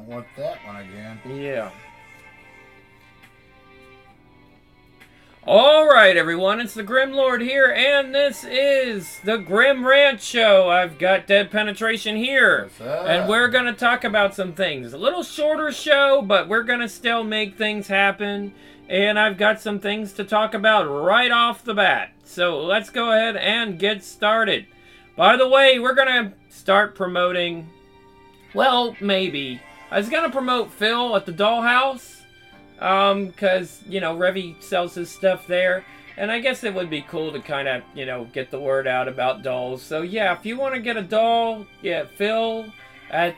Don't want that one again. Yeah. Alright, everyone, it's the Grim Lord here, and this is the Grim Rant Show. I've got Dead Penetration here, What's up? and we're going to talk about some things. A little shorter show, but we're going to still make things happen, and I've got some things to talk about right off the bat. So let's go ahead and get started. By the way, we're going to start promoting, well, maybe. I was going to promote Phil at the Dollhouse. Because, you know, Revy sells his stuff there, and I guess it would be cool to kind of, you know, get the word out about dolls. So, yeah, if you want to get a doll, yeah, Phil at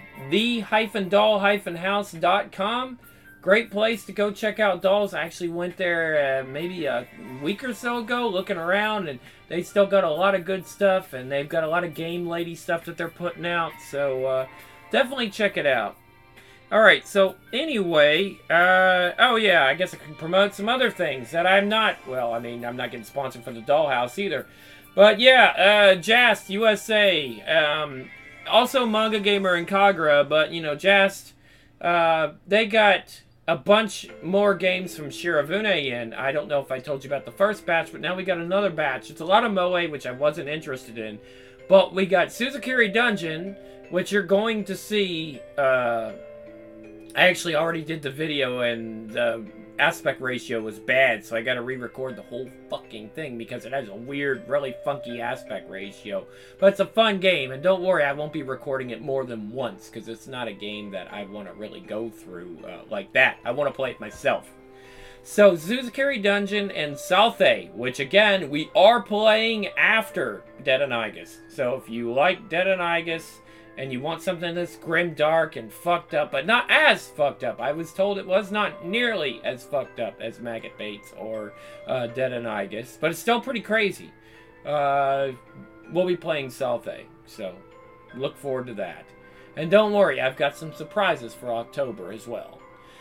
the-doll-house.com. Great place to go check out dolls. I actually went there maybe a week or so ago looking around, and they still got a lot of good stuff, and they've got a lot of Game Lady stuff that they're putting out, so definitely check it out. Alright, so anyway, oh yeah, I guess I can promote some other things that I'm not, well, I mean, I'm not getting sponsored for the Dollhouse either. But yeah, Jast USA, also Manga Gamer and Kagura, but you know, Jast, they got a bunch more games from Shirafune in. I don't know if I told you about the first batch, but now we got another batch. It's a lot of Moe, which I wasn't interested in. But we got Suzukiri Dungeon, which you're going to see, I actually already did the video and the aspect ratio was bad, so I gotta re-record the whole fucking thing because it has a weird, really funky aspect ratio. But it's a fun game, and don't worry, I won't be recording it more than once because it's not a game that I want to really go through like that. I want to play it myself. So, Suzukiri Dungeon and Salthe, which again, we are playing after Dead and Igus. So if you like Dead and Igus, and you want something that's grim, dark, and fucked up, but not as fucked up. I was told it was not nearly as fucked up as Maggot Bates or Dead and Igus, but it's still pretty crazy. We'll be playing Salthe, so look forward to that. And don't worry, I've got some surprises for October as well.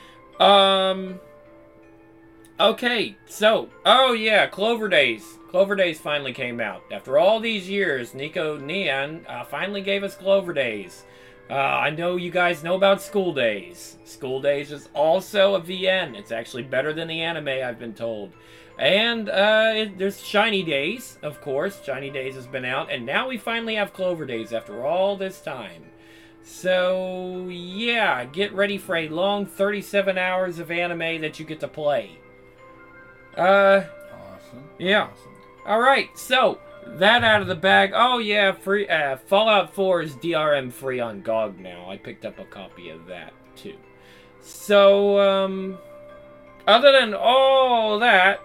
Okay, so, oh yeah, Clover Days. Clover Days finally came out. After all these years, Nico Neon finally gave us Clover Days. I know you guys know about School Days. School Days is also a VN. It's actually better than the anime, I've been told. And there's Shiny Days, of course. Shiny Days has been out. And now we finally have Clover Days after all this time. So, yeah, get ready for a long 37 hours of anime that you get to play. Awesome. Yeah. Awesome. Alright, so, that out of the bag. Oh yeah, free Fallout 4 is DRM free on GOG now. I picked up a copy of that, too. So, other than all that,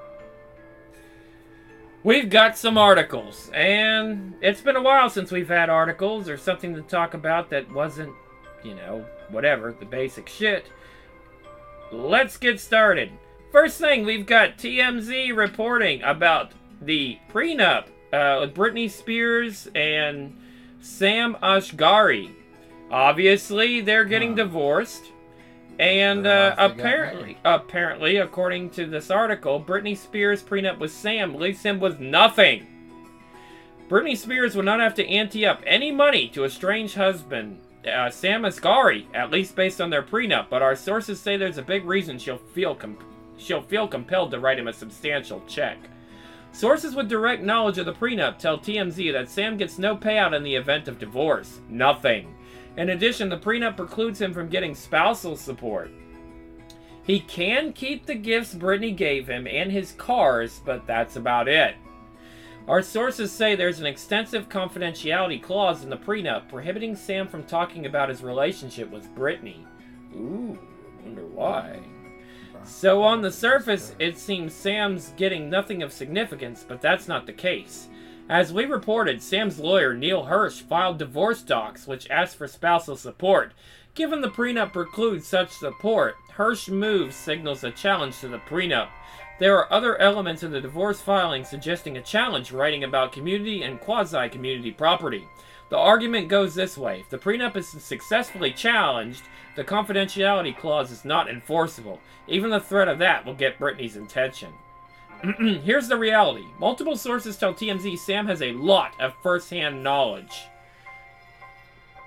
we've got some articles. And it's been a while since we've had articles or something to talk about that wasn't, you know, whatever, the basic shit. Let's get started. First thing, we've got TMZ reporting about the prenup with Britney Spears and Sam Asghari. Obviously, they're getting divorced. And apparently, according to this article, Britney Spears' prenup with Sam leaves him with nothing. Britney Spears will not have to ante up any money to estranged husband Sam Asghari, at least based on their prenup. But our sources say there's a big reason she'll feel compelled to write him a substantial check. Sources with direct knowledge of the prenup tell TMZ that Sam gets no payout in the event of divorce. Nothing. In addition, the prenup precludes him from getting spousal support. He can keep the gifts Britney gave him and his cars, but that's about it. Our sources say there's an extensive confidentiality clause in the prenup prohibiting Sam from talking about his relationship with Britney. Ooh, wonder why. So on the surface, it seems Sam's getting nothing of significance, but that's not the case. As we reported, Sam's lawyer, Neil Hirsch, filed divorce docs which asked for spousal support. Given the prenup precludes such support, Hirsch's move signals a challenge to the prenup. There are other elements in the divorce filing suggesting a challenge writing about community and quasi-community property. The argument goes this way. If the prenup is successfully challenged, the confidentiality clause is not enforceable. Even the threat of that will get Britney's attention. Here's the reality. Multiple sources tell TMZ Sam has a lot of first-hand knowledge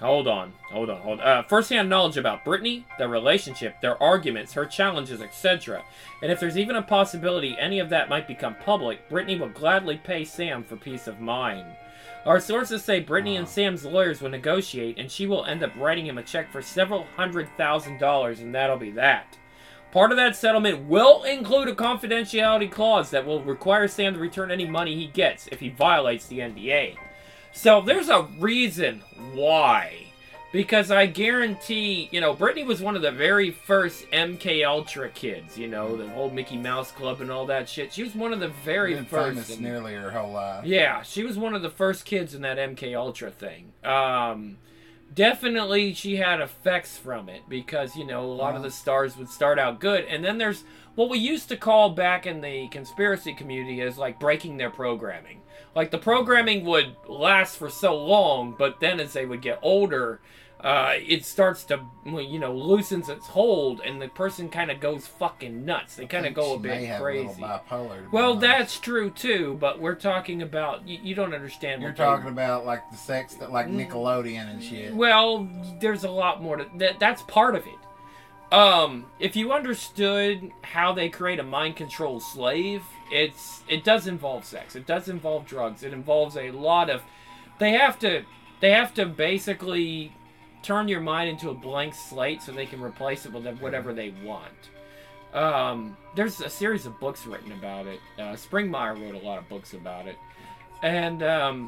Hold on. First-hand knowledge about Britney, their relationship, their arguments, her challenges, etc. And if there's even a possibility any of that might become public, Britney will gladly pay Sam for peace of mind. Our sources say Britney and Sam's lawyers will negotiate, and she will end up writing him a check for several $100,000, and that'll be that. Part of that settlement will include a confidentiality clause that will require Sam to return any money he gets if he violates the NDA. So there's a reason why. Because I guarantee, Britney was one of the very first MK Ultra kids, the whole Mickey Mouse Club and all that shit. She was one of the very Been first. Famous nearly her whole life. Yeah, she was one of the first kids in that MK Ultra thing. Definitely she had effects from it because, a lot of the stars would start out good. And then there's what we used to call back in the conspiracy community as like breaking their programming. Like the programming would last for so long, but then as they would get older, it starts to, loosens its hold, and the person kind of goes fucking nuts. They kind of go a bit crazy. Well, that's true too, but we're talking about you don't understand. You're talking about like the sex that like Nickelodeon and shit. Well, there's a lot more to that's part of it. If you understood how they create a mind control slave, it does involve sex. It does involve drugs. It involves a lot of. They have to basically turn your mind into a blank slate so they can replace it with whatever they want. There's a series of books written about it. Springmeier wrote a lot of books about it, and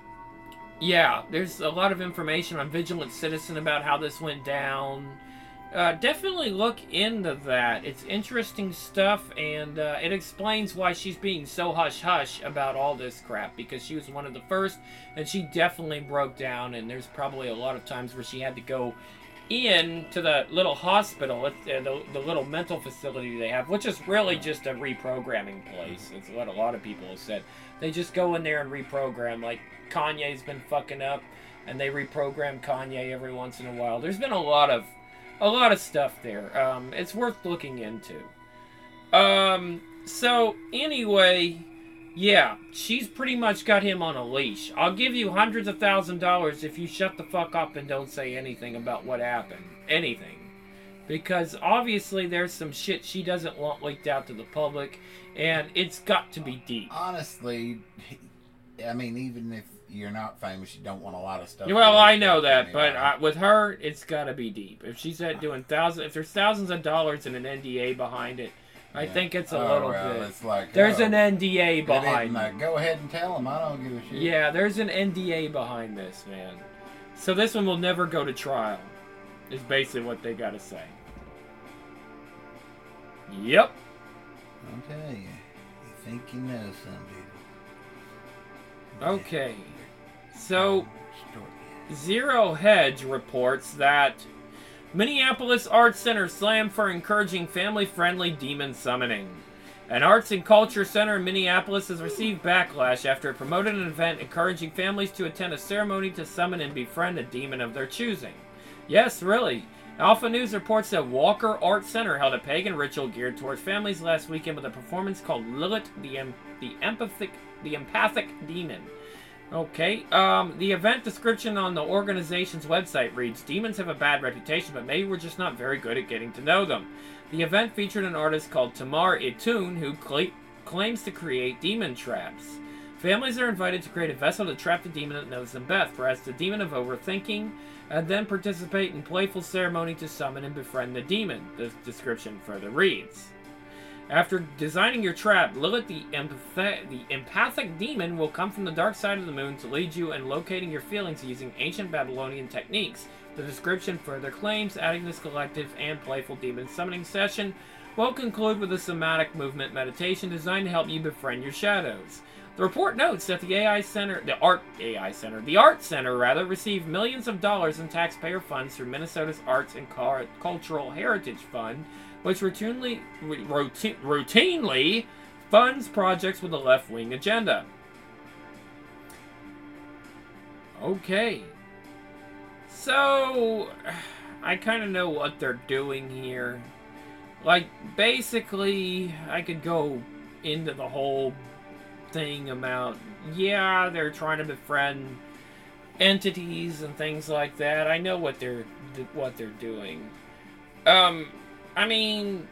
yeah, there's a lot of information on Vigilant Citizen about how this went down. Definitely look into that. It's interesting stuff, and it explains why she's being so hush-hush about all this crap, because she was one of the first, and she definitely broke down, and there's probably a lot of times where she had to go in to the little hospital, the little mental facility they have, which is really just a reprogramming place. It's what a lot of people have said. They just go in there and reprogram, like Kanye's been fucking up, and they reprogram Kanye every once in a while. There's been a lot of stuff there. It's worth looking into. So anyway, yeah, she's pretty much got him on a leash. I'll give you hundreds of $1,000s if you shut the fuck up and don't say anything about what happened. Anything. Because obviously there's some shit she doesn't want leaked out to the public, and it's got to be deep. Honestly, I mean, even if you're not famous, you don't want a lot of stuff. Well, I know that, anyway. But with her, it's got to be deep. If she's doing if there's thousands of dollars and an NDA behind it, I think it's a little bit. It's like, there's an NDA behind it. Go ahead and tell them. I don't give a shit. Yeah, there's an NDA behind this, man. So this one will never go to trial, is basically what they got to say. Yep. I'll tell you. You think you know something. Okay. So, Zero Hedge reports that Minneapolis Arts Center slammed for encouraging family-friendly demon summoning. An arts and culture center in Minneapolis has received backlash after it promoted an event encouraging families to attend a ceremony to summon and befriend a demon of their choosing. Yes, really. Alpha News reports that Walker Art Center held a pagan ritual geared towards families last weekend with a performance called Lilith, the Empathic Demon. Okay, the event description on the organization's website reads, "Demons have a bad reputation, but maybe we're just not very good at getting to know them." The event featured an artist called Tamar Itun who claims to create demon traps. Families are invited to create a vessel to trap the demon that knows them best, perhaps the demon of overthinking, and then participate in playful ceremony to summon and befriend the demon, the description further reads. After designing your trap, Lilith, the empathic demon, will come from the dark side of the moon to lead you in locating your feelings using ancient Babylonian techniques. The description further claims adding this collective and playful demon summoning session will conclude with a somatic movement meditation designed to help you befriend your shadows. The report notes that the Art Center received millions of dollars in taxpayer funds through Minnesota's Arts and Cultural Heritage Fund, which routinely funds projects with a left-wing agenda. Okay. So, I kind of know what they're doing here. Like, basically, I could go into the whole thing about, yeah, they're trying to befriend entities and things like that. I know what they're doing. I mean,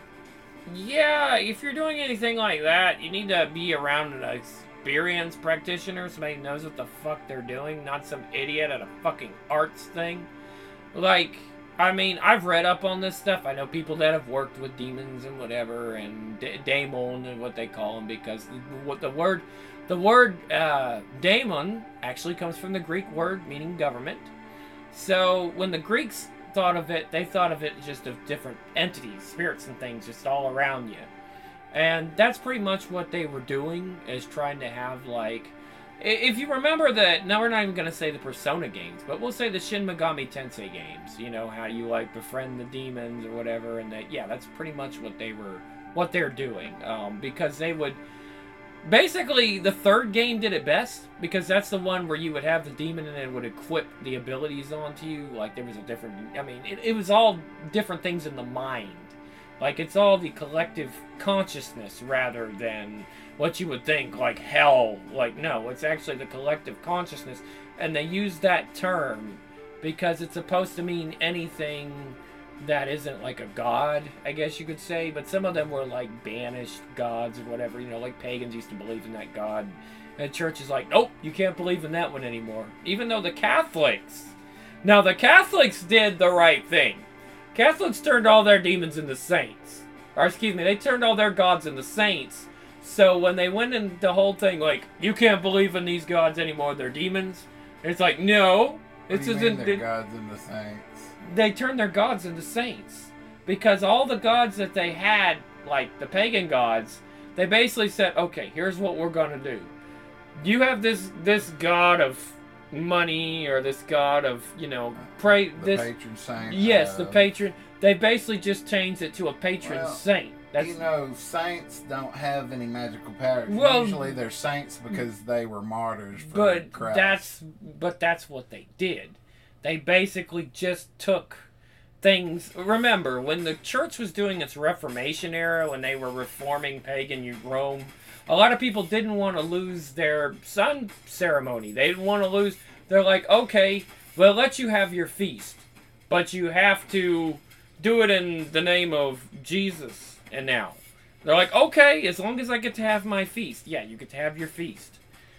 yeah, if you're doing anything like that, you need to be around an experienced practitioner, somebody who knows what the fuck they're doing, not some idiot at a fucking arts thing. Like, I mean, I've read up on this stuff. I know people that have worked with demons and whatever, and daemon and what they call them, because the word daemon actually comes from the Greek word meaning government. So when the Greeks thought of it, they thought of it just of different entities, spirits and things just all around you. And that's pretty much what they were doing, is trying to have, like, if you remember that, now we're not even going to say the Persona games, but we'll say the Shin Megami Tensei games, you know, how you, like, befriend the demons or whatever, and that, yeah, that's pretty much what they're doing, because they would, basically, the third game did it best, because that's the one where you would have the demon and it would equip the abilities onto you. Like, there was a different, I mean, it was all different things in the mind. Like, it's all the collective consciousness rather than what you would think, like hell. Like, no, it's actually the collective consciousness. And they use that term because it's supposed to mean anything that isn't like a god, I guess you could say. But some of them were like banished gods or whatever. You know, like pagans used to believe in that god. And the church is like, nope, you can't believe in that one anymore. Even though the Catholics... Now, the Catholics did the right thing. Catholics turned all their demons into saints. Or, excuse me, they turned all their gods into saints. So when they went into the whole thing, like, you can't believe in these gods anymore, they're demons. It's like, no. What do you mean they're gods into saints? They turned their gods into saints. Because all the gods that they had, like the pagan gods, they basically said, okay, here's what we're going to do. You have this god of money, or this god of, you know, pray the patron saint. Yes, the patron. They basically just changed it to a patron saint. That's, you know, saints don't have any magical powers. Well, usually they're saints because they were martyrs for Christ. That's what they did. They basically just took things. Remember, when the church was doing its Reformation era, when they were reforming pagan Rome, a lot of people didn't want to lose their sun ceremony. They didn't want to lose... They're like, okay, we'll let you have your feast, but you have to do it in the name of Jesus. And now, they're like, okay, as long as I get to have my feast. Yeah, you get to have your feast.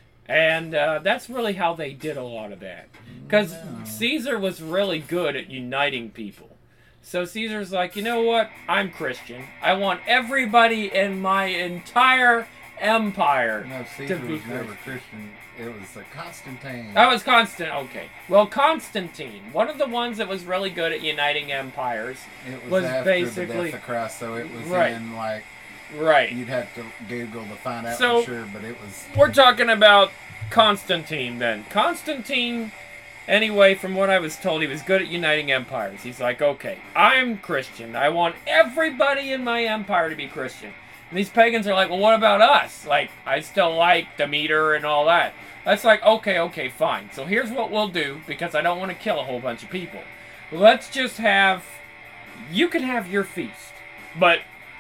And that's really how they did a lot of that. Because Caesar was really good at uniting people. So Caesar's like, you know what? I'm Christian. I want everybody in my entire empire Caesar was never Christian. It was Constantine. That was Constantine. Okay. Well, Constantine, one of the ones that was really good at uniting empires, it was after basically the death of Christ, so it was in like... Right. You'd have to Google to find out for sure, but it was... We're talking about Constantine then. Constantine, anyway, from what I was told, he was good at uniting empires. He's like, okay, I'm Christian. I want everybody in my empire to be Christian. And these pagans are like, well, what about us? Like, I still like Demeter and all that. That's like, okay, fine. So here's what we'll do, because I don't want to kill a whole bunch of people. Let's just have... You can have your feast, but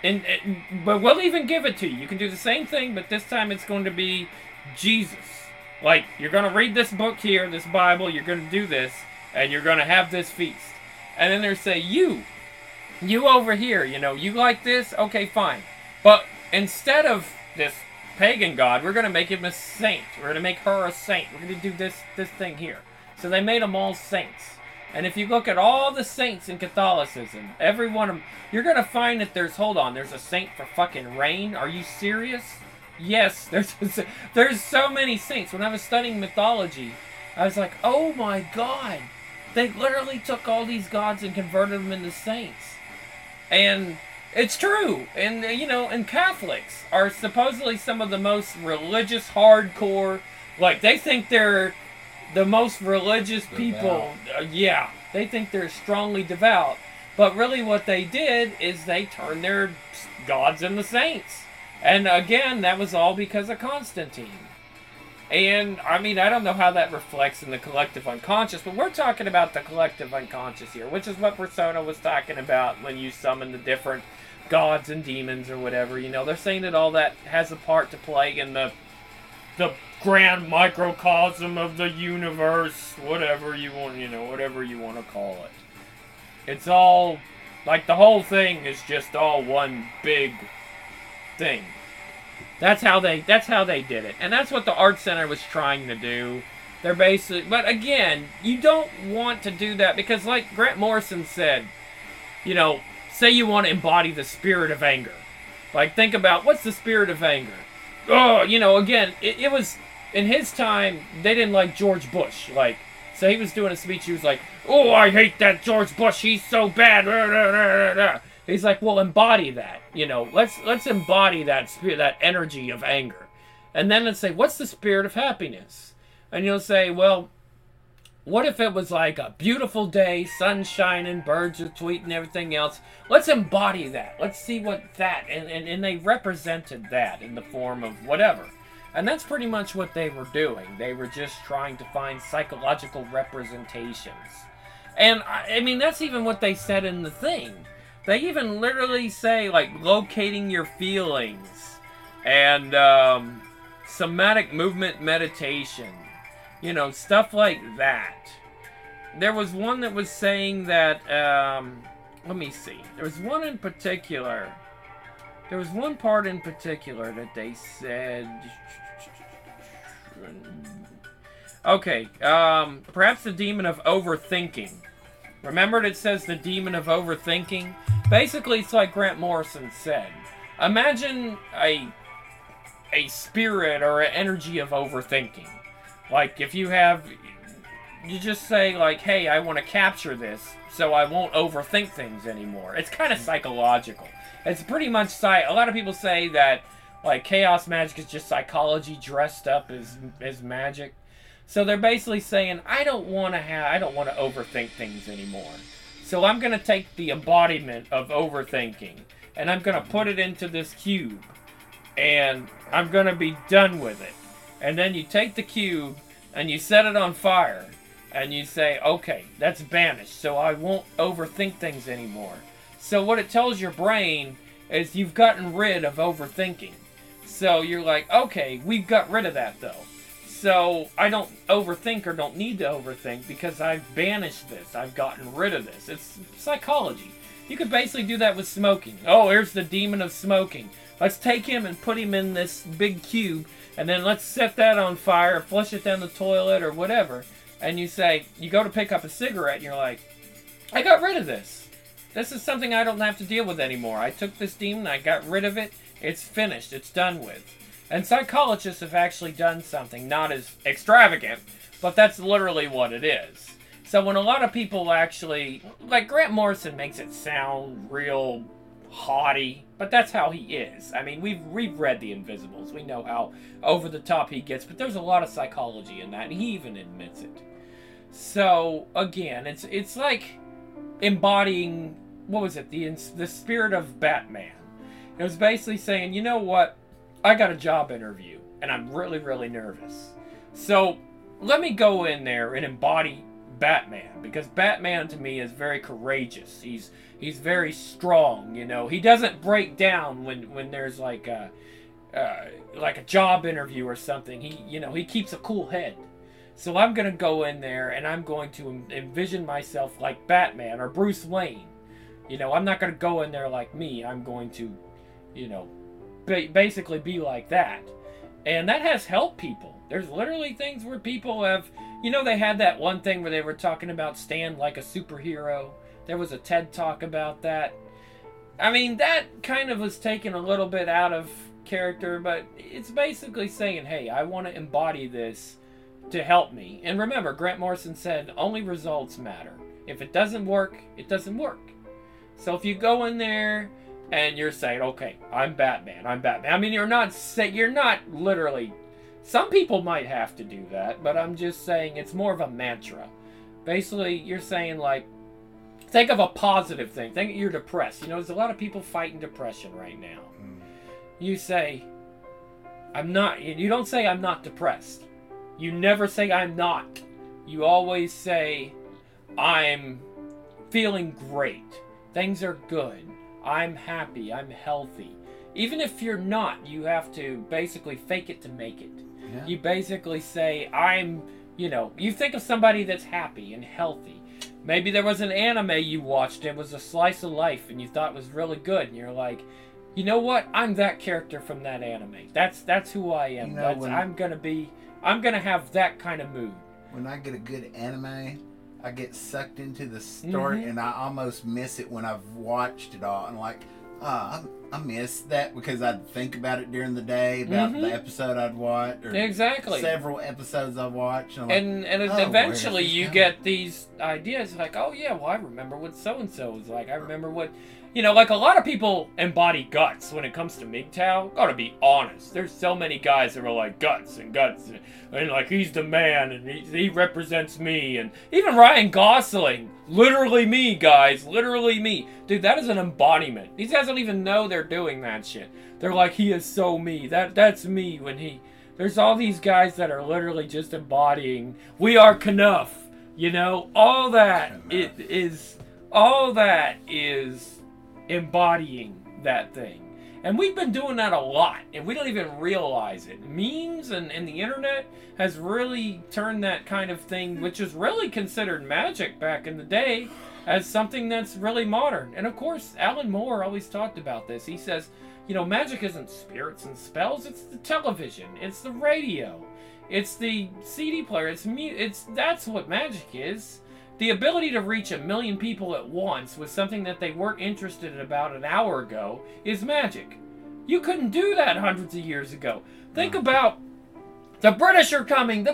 we'll even give it to you. You can do the same thing, but this time it's going to be Jesus. Like, you're going to read this book here, this Bible, you're going to do this, and you're going to have this feast. And then they say, you over here, you know, you like this? Okay, fine. But instead of this pagan god, we're going to make him a saint. We're going to make her a saint. We're going to do this thing here. So they made them all saints. And if you look at all the saints in Catholicism, every one of them, you're going to find that there's a saint for fucking rain. Are you serious? Yes, there's so many saints. When I was studying mythology, I was like, oh my God. They literally took all these gods and converted them into saints. And... it's true, and you know, and Catholics are supposedly some of the most religious, hardcore, like, they think they're the most religious people, yeah, they think they're strongly devout, but really what they did is they turned their gods into saints, and again, that was all because of Constantine. And, I mean, I don't know how that reflects in the collective unconscious, but we're talking about the collective unconscious here, which is what Persona was talking about when you summon the different gods and demons or whatever. You know, they're saying that all that has a part to play in the grand microcosm of the universe, whatever you want, whatever you want to call it. It's all, like, the whole thing is just all one big thing. That's how they did it. And that's what the Art Center was trying to do. They're basically, but again, you don't want to do that because, like Grant Morrison said, say you want to embody the spirit of anger. Like, think about, what's the spirit of anger? Oh, again, it was, in his time, they didn't like George Bush. Like, so he was doing a speech, he was like, oh, I hate that George Bush, he's so bad. He's like, well, embody that. Let's embody that spirit, that energy of anger. And then let's say, what's the spirit of happiness? And you'll say, well, what if it was like a beautiful day, sun shining, birds are tweeting, everything else? Let's embody that. Let's see what that, and they represented that in the form of whatever. And that's pretty much what they were doing. They were just trying to find psychological representations. And, I mean, that's even what they said in the thing. They even literally say, like, locating your feelings and somatic movement meditation. Stuff like that. There was one that was saying that, let me see. There was one in particular. There was one part in particular that they said. Okay, perhaps the demon of overthinking. Remember it says the demon of overthinking? Basically, it's like Grant Morrison said. Imagine a spirit or an energy of overthinking. Like, if you just say, like, hey, I want to capture this, so I won't overthink things anymore. It's kind of psychological. It's pretty much, a lot of people say that, like, chaos magic is just psychology dressed up as magic. So they're basically saying, I don't want to overthink things anymore. So I'm going to take the embodiment of overthinking, and I'm going to put it into this cube, and I'm going to be done with it. And then you take the cube, and you set it on fire, and you say, okay, that's banished, so I won't overthink things anymore. So what it tells your brain is you've gotten rid of overthinking. So you're like, okay, we've got rid of that, though. So I don't overthink or don't need to overthink because I've banished this. I've gotten rid of this. It's psychology. You could basically do that with smoking. Oh, here's the demon of smoking. Let's take him and put him in this big cube, and then let's set that on fire, flush it down the toilet or whatever. And you say, you go to pick up a cigarette, and you're like, I got rid of this. This is something I don't have to deal with anymore. I took this demon, I got rid of it. It's finished. It's done with. And psychologists have actually done something, not as extravagant, but that's literally what it is. So when a lot of people actually, like Grant Morrison makes it sound real haughty, but that's how he is. I mean, we've read The Invisibles. We know how over the top he gets, but there's a lot of psychology in that, and he even admits it. So again, it's like embodying, what was it, the spirit of Batman. It was basically saying, you know what? I got a job interview, and I'm really, really nervous. So, let me go in there and embody Batman, because Batman to me is very courageous. He's very strong, He doesn't break down when there's like a job interview or something. He keeps a cool head. So I'm going to go in there, and I'm going to envision myself like Batman or Bruce Wayne. I'm not going to go in there like me. I'm going to, basically be like that. And that has helped people. There's literally things where people have, they had that one thing where they were talking about stand like a superhero. There was a TED talk about that. I mean, that kind of was taken a little bit out of character, but it's basically saying, hey, I want to embody this to help me. And remember, Grant Morrison said, only results matter. If it doesn't work, it doesn't work. So if you go in there and you're saying, okay, I'm Batman. I mean, you're not literally, some people might have to do that, but I'm just saying it's more of a mantra. Basically, you're saying, like, think of a positive thing. Think you're depressed. There's a lot of people fighting depression right now. You say, you don't say I'm not depressed. You never say I'm not. You always say, I'm feeling great. Things are good. I'm happy. I'm healthy. Even if you're not, you have to basically fake it to make it. Yeah. You basically say, you think of somebody that's happy and healthy. Maybe there was an anime you watched, it was a slice of life, and you thought was really good, and you're like, you know what? I'm that character from that anime. That's who I am. You know, I'm gonna have that kind of mood. When I get a good anime, I get sucked into the story, and I almost miss it when I've watched it all. And like, I miss that because I'd think about it during the day, about the episode I'd watch, or exactly several episodes I've watched. And eventually you get these ideas like, oh yeah, well I remember what so and so was like. I remember what, like a lot of people embody guts when it comes to MGTOW. Gotta be honest. There's so many guys that are like guts, and like he's the man, and he represents me, and even Ryan Gosling, literally me, guys, literally me. Dude, that is an embodiment. These guys don't even know they're doing that shit. They're like, he is so me. That's me when he. There's all these guys that are literally just embodying. We are Knuff. All that is embodying that thing. And we've been doing that a lot, and we don't even realize it. Memes and the internet has really turned that kind of thing, which is really considered magic back in the day, as something that's really modern. And of course, Alan Moore always talked about this. He says, magic isn't spirits and spells, it's the television, it's the radio, it's the CD player, that's what magic is. The ability to reach 1 million people at once with something that they weren't interested in about an hour ago is magic. You couldn't do that hundreds of years ago. Think about the British are coming.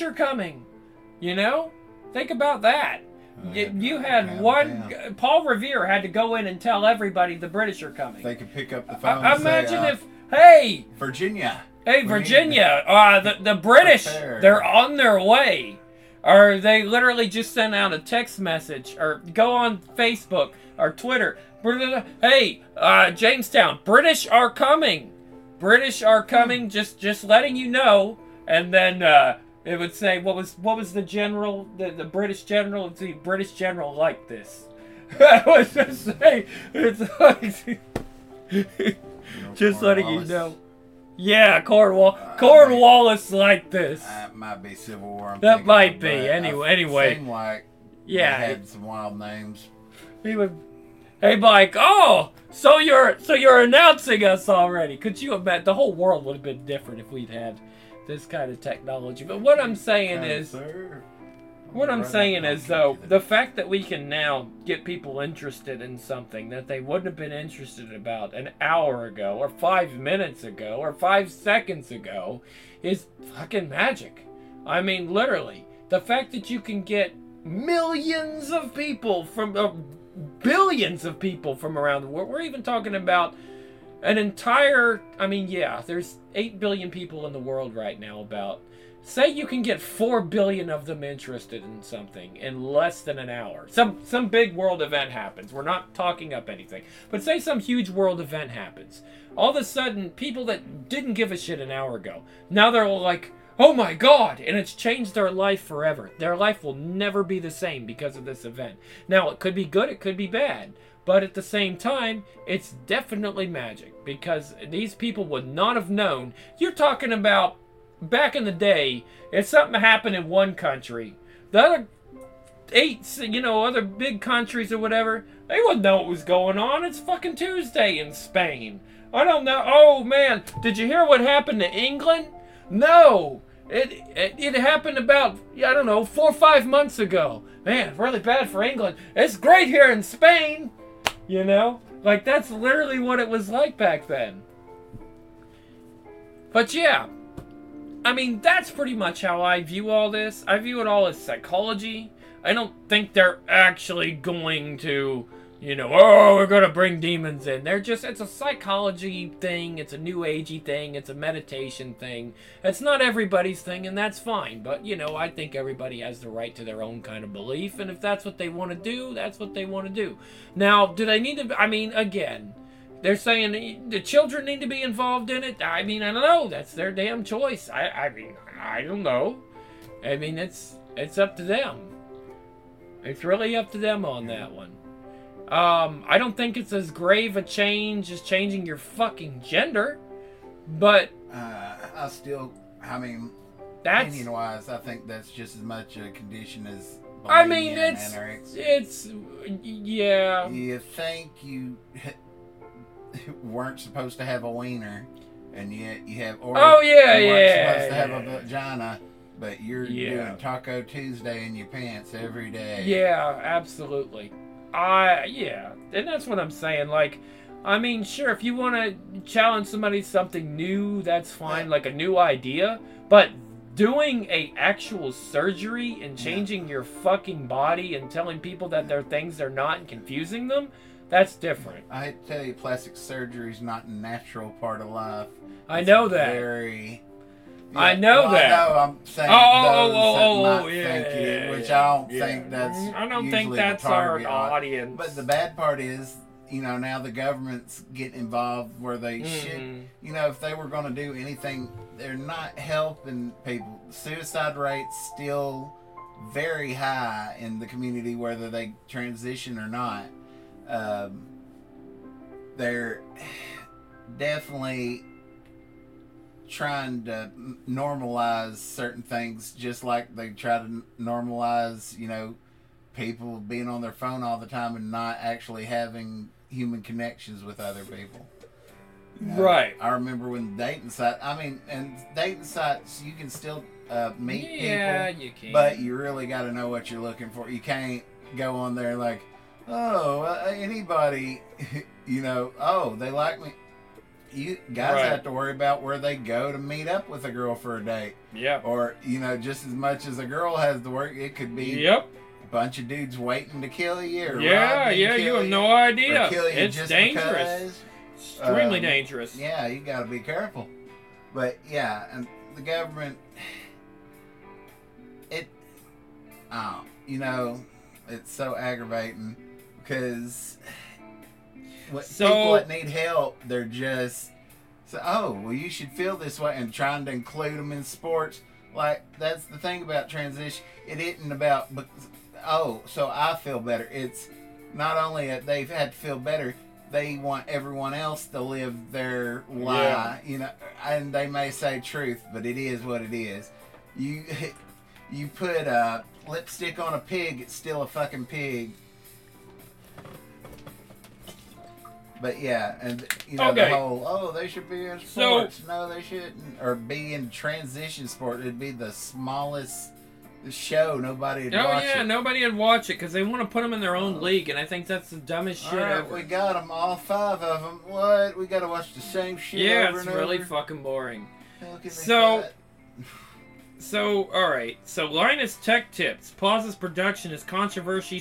Think about that. You had one. Paul Revere had to go in and tell everybody the British are coming. They could pick up the phone. And imagine say, if, hey, Virginia. Hey, Virginia. The British, they're on their way. Or they literally just send out a text message, or go on Facebook or Twitter. Hey, Jamestown, British are coming. Just letting you know. And then it would say, what was the general, the British general? The British general liked this. I was just saying, it's like, just letting you know. Yeah, Cornwallis like this. That might be Civil War. That might be. Anyway. Seemed like yeah, they had some wild names. He would. Hey, Mike. Oh, so you're announcing us already? Could you imagine? The whole world would have been different if we'd had this kind of technology. But what I'm saying is, though, the fact that we can now get people interested in something that they wouldn't have been interested about an hour ago, or 5 minutes ago, or 5 seconds ago, is fucking magic. I mean, literally. The fact that you can get millions of people from, billions of people from around the world. We're even talking about an entire, there's 8 billion people in the world right now about. Say you can get 4 billion of them interested in something in less than an hour. Some big world event happens. We're not talking up anything. But say some huge world event happens. All of a sudden, people that didn't give a shit an hour ago, now they're all like, oh my God, and it's changed their life forever. Their life will never be the same because of this event. Now, it could be good, it could be bad. But at the same time, it's definitely magic because these people would not have known. You're talking about back in the day, if something happened in one country, the other 8, other big countries or whatever, they wouldn't know what was going on. It's fucking Tuesday in Spain. I don't know. Oh man, did you hear what happened to England? No, it happened about 4 or 5 months ago. Man, really bad for England. It's great here in Spain. Like that's literally what it was like back then. But yeah. That's pretty much how I view all this. I view it all as psychology. I don't think they're actually going to, we're going to bring demons in. It's a psychology thing. It's a new agey thing. It's a meditation thing. It's not everybody's thing, and that's fine. But, I think everybody has the right to their own kind of belief. And if that's what they want to do, that's what they want to do. Now, do they need to, again, they're saying the children need to be involved in it. I don't know. That's their damn choice. I don't know. It's up to them. It's really up to them on that one. I don't think it's as grave a change as changing your fucking gender. But I still I mean, That's. opinion-wise, I think that's just as much a condition as I mean, bulimia and anorexia. it's yeah. You think you weren't supposed to have a wiener, and yet you have, or Oh yeah, you weren't yeah. supposed to have a vagina, but you're doing Taco Tuesday in your pants every day. Yeah, absolutely. Yeah, and that's what I'm saying. Like, I mean, sure, if you want to challenge somebody something new, that's fine, like a new idea. But doing a actual surgery and changing your fucking body and telling people that they're things they're not and confusing them, that's different. I hate to tell you, plastic surgery is not a natural part of life. I know that. Very. Yeah, I know that. I know, I'm saying yeah, think it, which I don't think that's. I don't usually think the that's our target audience. But the bad part is, now the government's getting involved where they should. If they were going to do anything, they're not helping people. Suicide rates still very high in the community, whether they transition or not. They're definitely trying to normalize certain things, just like they try to normalize, people being on their phone all the time and not actually having human connections with other people. Right. I remember when dating sites, and dating sites, you can still meet people. Yeah, you can. But you really got to know what you're looking for. You can't go on there like, anybody, they like me. You guys have to worry about where they go to meet up with a girl for a date. Yeah. Or, just as much as a girl has to work, it could be a bunch of dudes waiting to kill you. Or you have no idea. Or kill you it's just dangerous. Extremely dangerous. Yeah, you got to be careful. But, yeah, and the government, it's so aggravating because people that need help, they're just you should feel this way, and trying to include them in sports. Like, that's the thing about transition. It isn't about so I feel better. It's not only that they've had to feel better, they want everyone else to live their lie. And they may say truth, but it is what it is. You put lipstick on a pig, it's still a fucking pig. But yeah, and the whole, they should be in sports. No, they shouldn't. Or be in transition sport. It'd be the smallest show. Nobody would watch it. Nobody would watch it because they want to put them in their own league, and I think that's the dumbest shit ever. We got them, all 5 of them. What? We got to watch the same shit over and over? Yeah, it's really fucking boring. So, alright. So, Linus Tech Tips pauses production as controversy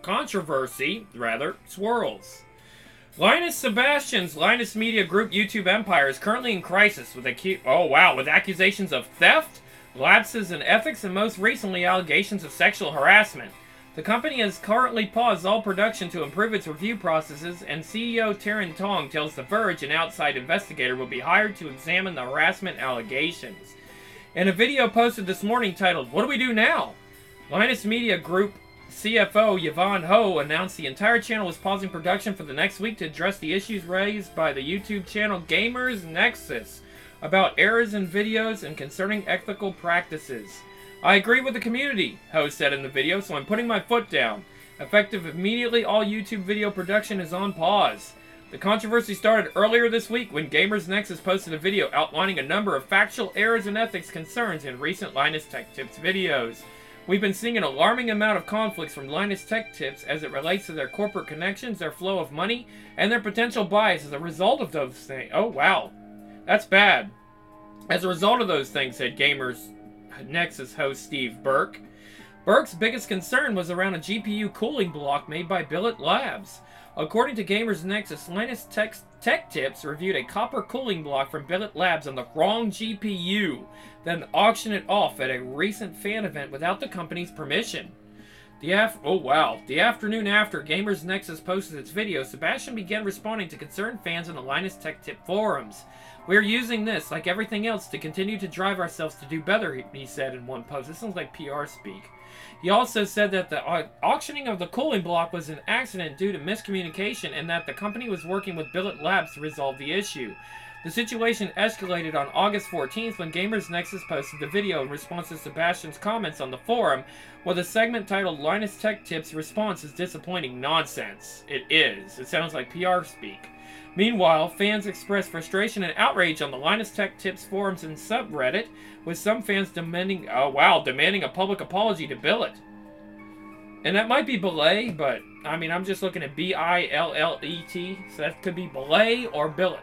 swirls. Linus Sebastian's Linus Media Group YouTube empire is currently in crisis with accusations of theft, lapses in ethics, and most recently allegations of sexual harassment. The company has currently paused all production to improve its review processes, and CEO Taryn Tong tells The Verge an outside investigator will be hired to examine the harassment allegations. In a video posted this morning titled, "What do we do now?" Linus Media Group CFO Yvonne Ho announced the entire channel was pausing production for the next week to address the issues raised by the YouTube channel Gamers Nexus about errors in videos and concerning ethical practices. "I agree with the community," Ho said in the video, "so I'm putting my foot down. Effective immediately, all YouTube video production is on pause." The controversy started earlier this week when Gamers Nexus posted a video outlining a number of factual errors and ethics concerns in recent Linus Tech Tips videos. "We've been seeing an alarming amount of conflicts from Linus Tech Tips as it relates to their corporate connections, their flow of money, and their potential bias as a result of those things." Oh, wow. That's bad. "As a result of those things," said Gamers Nexus host Steve Burke. Burke's biggest concern was around a GPU cooling block made by Billet Labs. According to Gamers Nexus, Linus Tech Tips reviewed a copper cooling block from Billet Labs on the wrong GPU, then auctioned it off at a recent fan event without the company's permission. The afternoon after Gamers Nexus posted its video, Sebastian began responding to concerned fans on the Linus Tech Tip forums. "We're using this, like everything else, to continue to drive ourselves to do better," he said in one post. This sounds like PR speak. He also said that the auctioning of the cooling block was an accident due to miscommunication and that the company was working with Billet Labs to resolve the issue. The situation escalated on August 14th when Gamers Nexus posted the video in response to Sebastian's comments on the forum, with a segment titled Linus Tech Tips response is disappointing nonsense. It is. It sounds like PR speak. Meanwhile, fans expressed frustration and outrage on the Linus Tech Tips forums and subreddit, with some fans demanding a public apology to Billet. And that might be Belay, but, I mean, I'm just looking at B-I-L-L-E-T, so that could be Belay or Billet.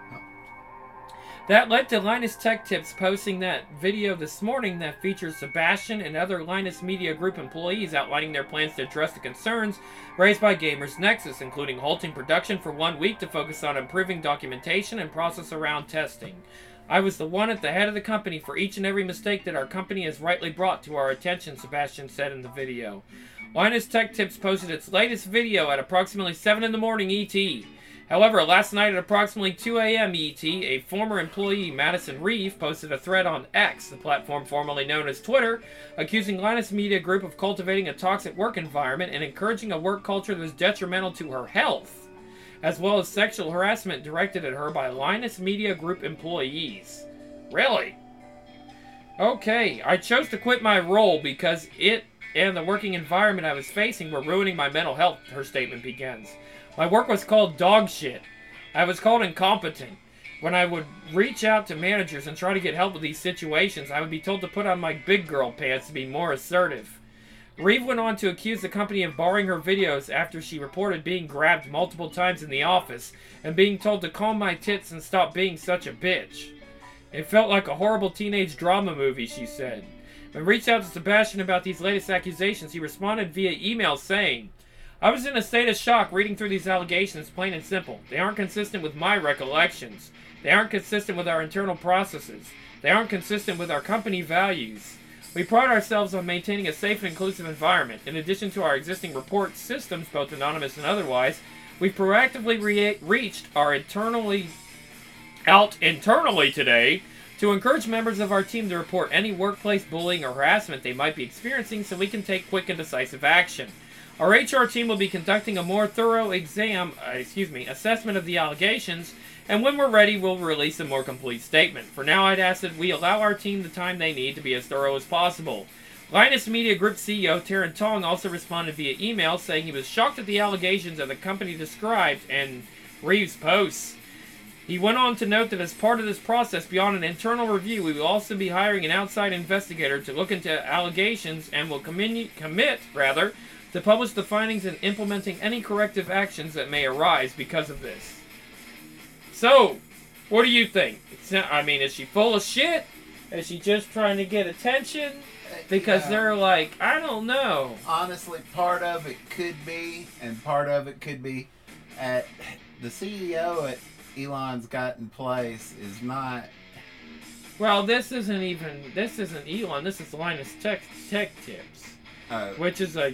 That led to Linus Tech Tips posting that video this morning that features Sebastian and other Linus Media Group employees outlining their plans to address the concerns raised by Gamers Nexus, including halting production for 1 week to focus on improving documentation and process around testing. I was the one at the head of the company for each and every mistake that our company has rightly brought to our attention, Sebastian said in the video. Linus Tech Tips posted its latest video at approximately 7 in the morning ET. However, last night at approximately 2 a.m. ET, a former employee, Madison Reeve, posted a thread on X, the platform formerly known as Twitter, accusing Linus Media Group of cultivating a toxic work environment and encouraging a work culture that is detrimental to her health, as well as sexual harassment directed at her by Linus Media Group employees. Really? Okay, I chose to quit my role because it and the working environment I was facing were ruining my mental health, her statement begins. My work was called dog shit. I was called incompetent. When I would reach out to managers and try to get help with these situations, I would be told to put on my big girl pants to be more assertive. Reeve went on to accuse the company of borrowing her videos after she reported being grabbed multiple times in the office and being told to calm my tits and stop being such a bitch. It felt like a horrible teenage drama movie, she said. When reached out to Sebastian about these latest accusations, he responded via email saying, I was in a state of shock reading through these allegations, plain and simple. They aren't consistent with my recollections. They aren't consistent with our internal processes. They aren't consistent with our company values. We pride ourselves on maintaining a safe and inclusive environment. In addition to our existing report systems, both anonymous and otherwise, we've proactively reached our internally today to encourage members of our team to report any workplace bullying or harassment they might be experiencing so we can take quick and decisive action. Our HR team will be conducting a more thorough assessment of the allegations, and when we're ready, we'll release a more complete statement. For now, I'd ask that we allow our team the time they need to be as thorough as possible. Linus Media Group CEO Taryn Tong also responded via email saying he was shocked at the allegations that the company described in Reeves' posts. He went on to note that as part of this process, beyond an internal review, we will also be hiring an outside investigator to look into allegations and will commit to publish the findings and implementing any corrective actions that may arise because of this. So, what do you think? Is she full of shit? Is she just trying to get attention? Because they're like, I don't know. Honestly, part of it could be, and part of it could be at the CEO at Elon's got in place is not. Well, this isn't Elon. This is Linus Tech Tips. Which is a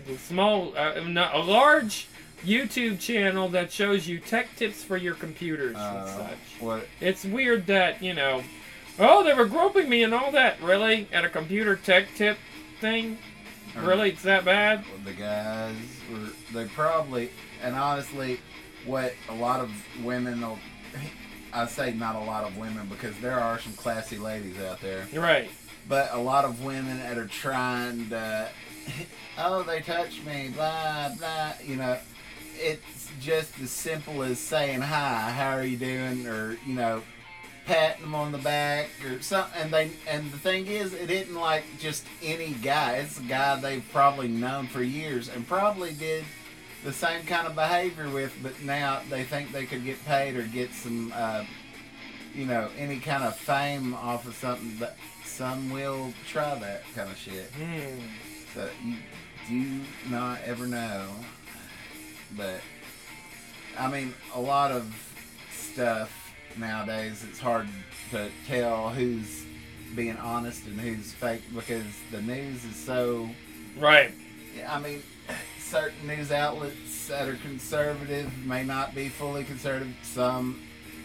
large YouTube channel that shows you tech tips for your computers and such. What? It's weird that, they were groping me and all that. Really? At a computer tech tip thing? Really? It's that bad? The guys they probably, and honestly, what a lot of women will, I say not a lot of women because there are some classy ladies out there. Right. But a lot of women that are trying to, oh, they touched me, blah, blah, it's just as simple as saying hi, how are you doing, or, patting them on the back or something. And the thing is, it isn't like just any guy. It's a guy they've probably known for years and probably did the same kind of behavior with, but now they think they could get paid or get some, any kind of fame off of something. But some will try that kind of shit. So you do not ever know. But, a lot of stuff nowadays, it's hard to tell who's being honest and who's fake because the news is so... Right. Certain news outlets that are conservative may not be fully conservative. Some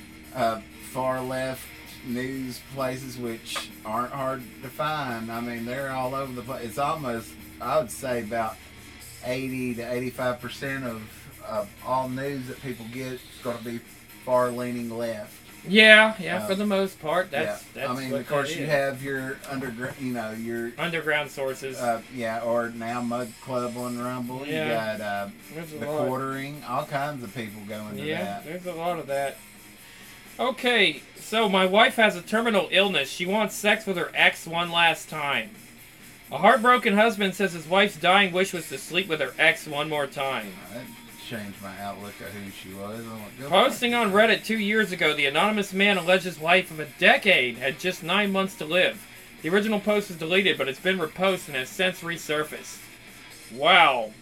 far left news places which aren't hard to find. They're all over the place. It's almost, I would say, about 80 to 85% of all news that people get is going to be far leaning left. Yeah, for the most part. That's I mean, what of course, that you is. have your your Underground sources. or now Mud Club on Rumble. Yeah. You got There's a the lot. Quartering. All kinds of people go into that. There's a lot of that. Okay, so my wife has a terminal illness. She wants sex with her ex one last time. A heartbroken husband says his wife's dying wish was to sleep with her ex one more time. That changed my outlook of who she was. I'm like, go Posting on Reddit 2 years ago, the anonymous man alleged his wife of a decade had just 9 months to live. The original post was deleted, but it's been reposted and has since resurfaced. Wow.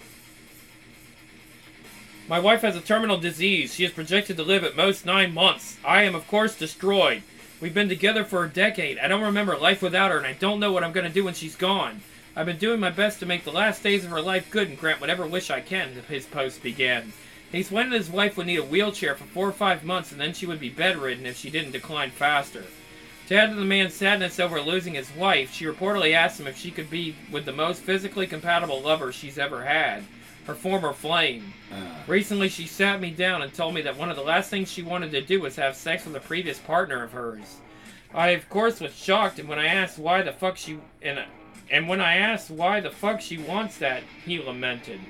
My wife has a terminal disease. She is projected to live at most 9 months. I am, of course, destroyed. We've been together for a decade. I don't remember life without her, and I don't know what I'm going to do when she's gone. I've been doing my best to make the last days of her life good and grant whatever wish I can, his post began. He explained that his wife would need a wheelchair for 4 or 5 months, and then she would be bedridden if she didn't decline faster. To add to the man's sadness over losing his wife, she reportedly asked him if she could be with the most physically compatible lover she's ever had, her former flame. Recently, she sat me down and told me that one of the last things she wanted to do was have sex with a previous partner of hers. I, of course, was shocked, and when I asked why the fuck she wants that, he lamented.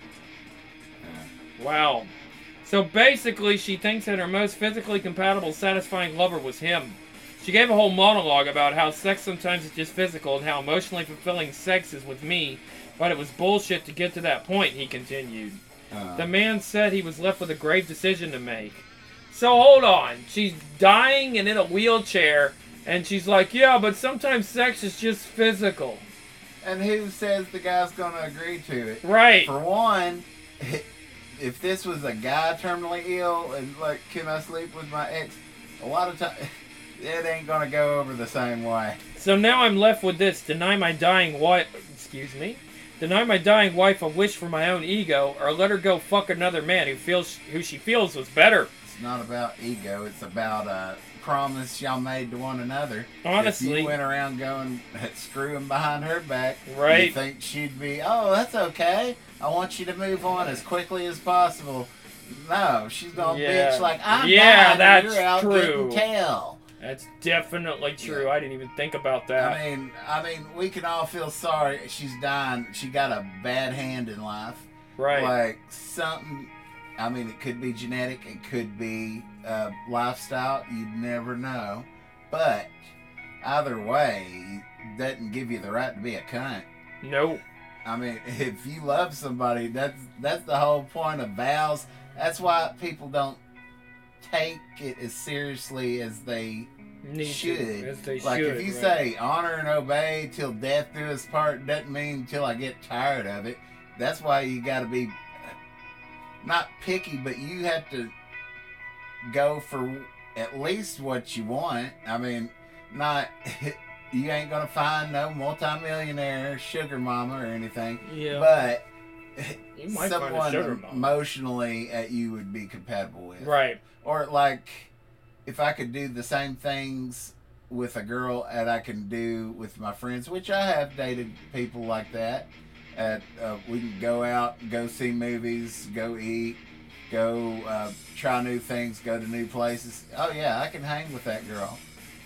Wow. So basically, she thinks that her most physically compatible, satisfying lover was him. She gave a whole monologue about how sex sometimes is just physical and how emotionally fulfilling sex is with me, but it was bullshit to get to that point, he continued. The man said he was left with a grave decision to make. So hold on, she's dying and in a wheelchair, and she's like, yeah, but sometimes sex is just physical. And who says the guy's going to agree to it? Right. For one, if this was a guy terminally ill and like, can I sleep with my ex? A lot of times, it ain't going to go over the same way. So now I'm left with this: deny my dying wife a wish for my own ego, or let her go fuck another man who she feels was better. It's not about ego. It's about a promise y'all made to one another. Honestly, if you went around going screwing behind her back, right? You think she'd be, oh, that's okay. I want you to move on as quickly as possible. No, she's gonna bitch like I'm yeah, that's you're out true. Tell. That's definitely true. Yeah. I didn't even think about that. I mean, we can all feel sorry. She's dying. She got a bad hand in life. Right. Like something. I mean, it could be genetic. It could be lifestyle. You'd never know. But either way, it doesn't give you the right to be a cunt. Nope. I mean, if you love somebody, that's the whole point of vows. That's why people don't take it as seriously as they should. If you say honor and obey till death do us part, doesn't mean till I get tired of it. That's why you got to be not picky, but you have to go for at least what you want. I mean, not you ain't gonna find no multimillionaire sugar mama or anything. Yeah. But you might someone find a sugar mama emotionally you would be compatible with. Right. Or like if I could do the same things with a girl that I can do with my friends, which I have dated people like that. We can go out, go see movies, go eat, go try new things, go to new places. Oh yeah, I can hang with that girl.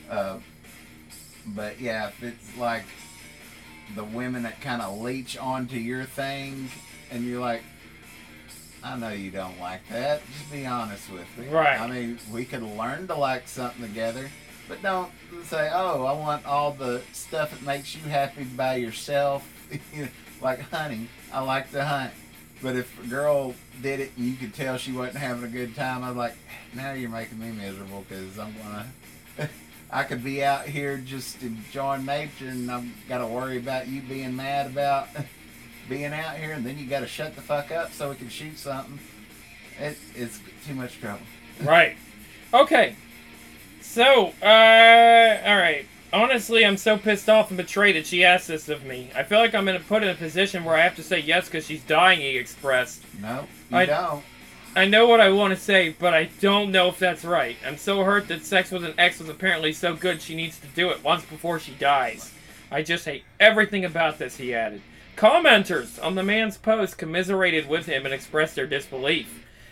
But yeah, if it's like the women that kind of leech onto your thing, and you're like, I know you don't like that. Just be honest with me. Right. I mean, we could learn to like something together, but don't say, oh, I want all the stuff that makes you happy by yourself. Like hunting. I like to hunt. But if a girl did it and you could tell she wasn't having a good time, I was like, now you're making me miserable because I'm going to... I could be out here just enjoying nature and I've got to worry about you being mad about being out here, and then you got to shut the fuck up so we can shoot something. It's too much trouble. Right. Okay. So, alright. Honestly, I'm so pissed off and betrayed that she asked this of me. I feel like I'm put in a position where I have to say yes because she's dying, he expressed. No, you don't. I know what I want to say, but I don't know if that's right. I'm so hurt that sex with an ex was apparently so good she needs to do it once before she dies. I just hate everything about this, he added. Commenters on the man's post commiserated with him and expressed their disbelief.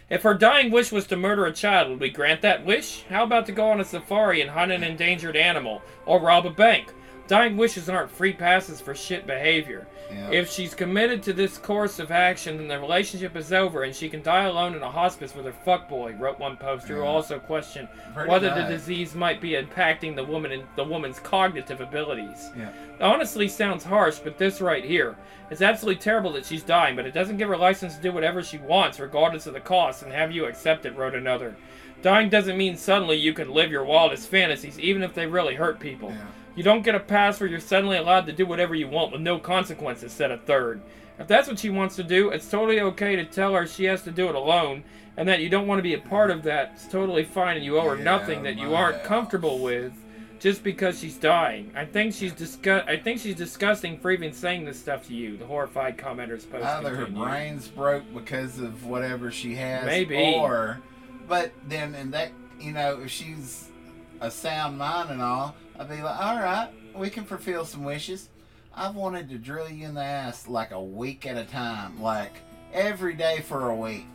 If her dying wish was to murder a child, would we grant that wish? How about to go on a safari and hunt an endangered animal, or rob a bank? Dying wishes aren't free passes for shit behavior. Yeah. If she's committed to this course of action, then the relationship is over, and she can die alone in a hospice with her fuckboy, wrote one poster who also questioned whether the disease might be impacting the woman and the woman's cognitive abilities. Yeah. Honestly, sounds harsh, but this right here. It's absolutely terrible that she's dying, but it doesn't give her license to do whatever she wants, regardless of the cost, and have you accept it, wrote another. Dying doesn't mean suddenly you can live your wildest fantasies, even if they really hurt people. Yeah. You don't get a pass where you're suddenly allowed to do whatever you want with no consequences, said a third. If that's what she wants to do, it's totally okay to tell her she has to do it alone, and that you don't want to be a part of that. It's totally fine, and you owe her nothing that you aren't comfortable with just because she's dying. I think she's disgusting for even saying this stuff to you, the horrified commenters posted. Either her brain's broke because of whatever she has, maybe. But then in that, if she's a sound mind and all, I'd be like, all right, we can fulfill some wishes. I've wanted to drill you in the ass like a week at a time, like every day for a week.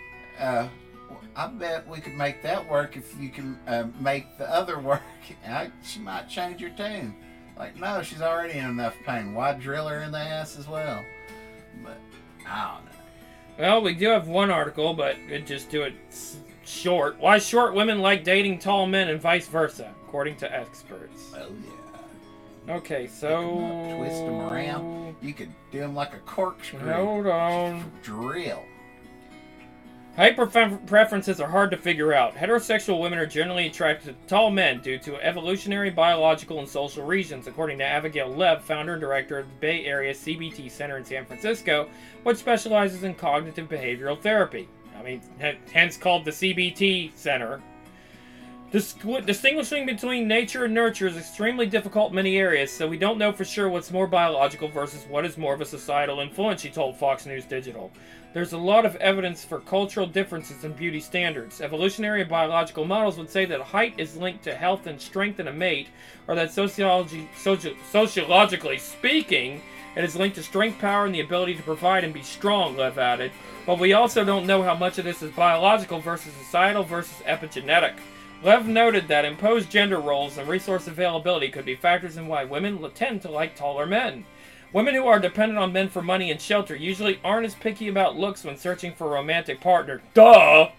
I bet we could make that work if you can make the other work. She might change her tune. Like, no, she's already in enough pain. Why drill her in the ass as well? But I don't know. Well, we do have one article, but we'd just do it short. Why short women like dating tall men and vice versa, according to experts. Oh, yeah. Okay, so... Twist them around. You could do them like a corkscrew. Hold on. Drill. Height preferences are hard to figure out. Heterosexual women are generally attracted to tall men due to evolutionary, biological, and social reasons, according to Abigail Lev, founder and director of the Bay Area CBT Center in San Francisco, which specializes in cognitive behavioral therapy. Hence called the CBT Center. Distinguishing between nature and nurture is extremely difficult in many areas, so we don't know for sure what's more biological versus what is more of a societal influence, she told Fox News Digital. There's a lot of evidence for cultural differences in beauty standards. Evolutionary and biological models would say that height is linked to health and strength in a mate, or that sociologically speaking, it is linked to strength, power, and the ability to provide and be strong, Lev added. But we also don't know how much of this is biological versus societal versus epigenetic. Lev noted that imposed gender roles and resource availability could be factors in why women tend to like taller men. Women who are dependent on men for money and shelter usually aren't as picky about looks when searching for a romantic partner. Duh!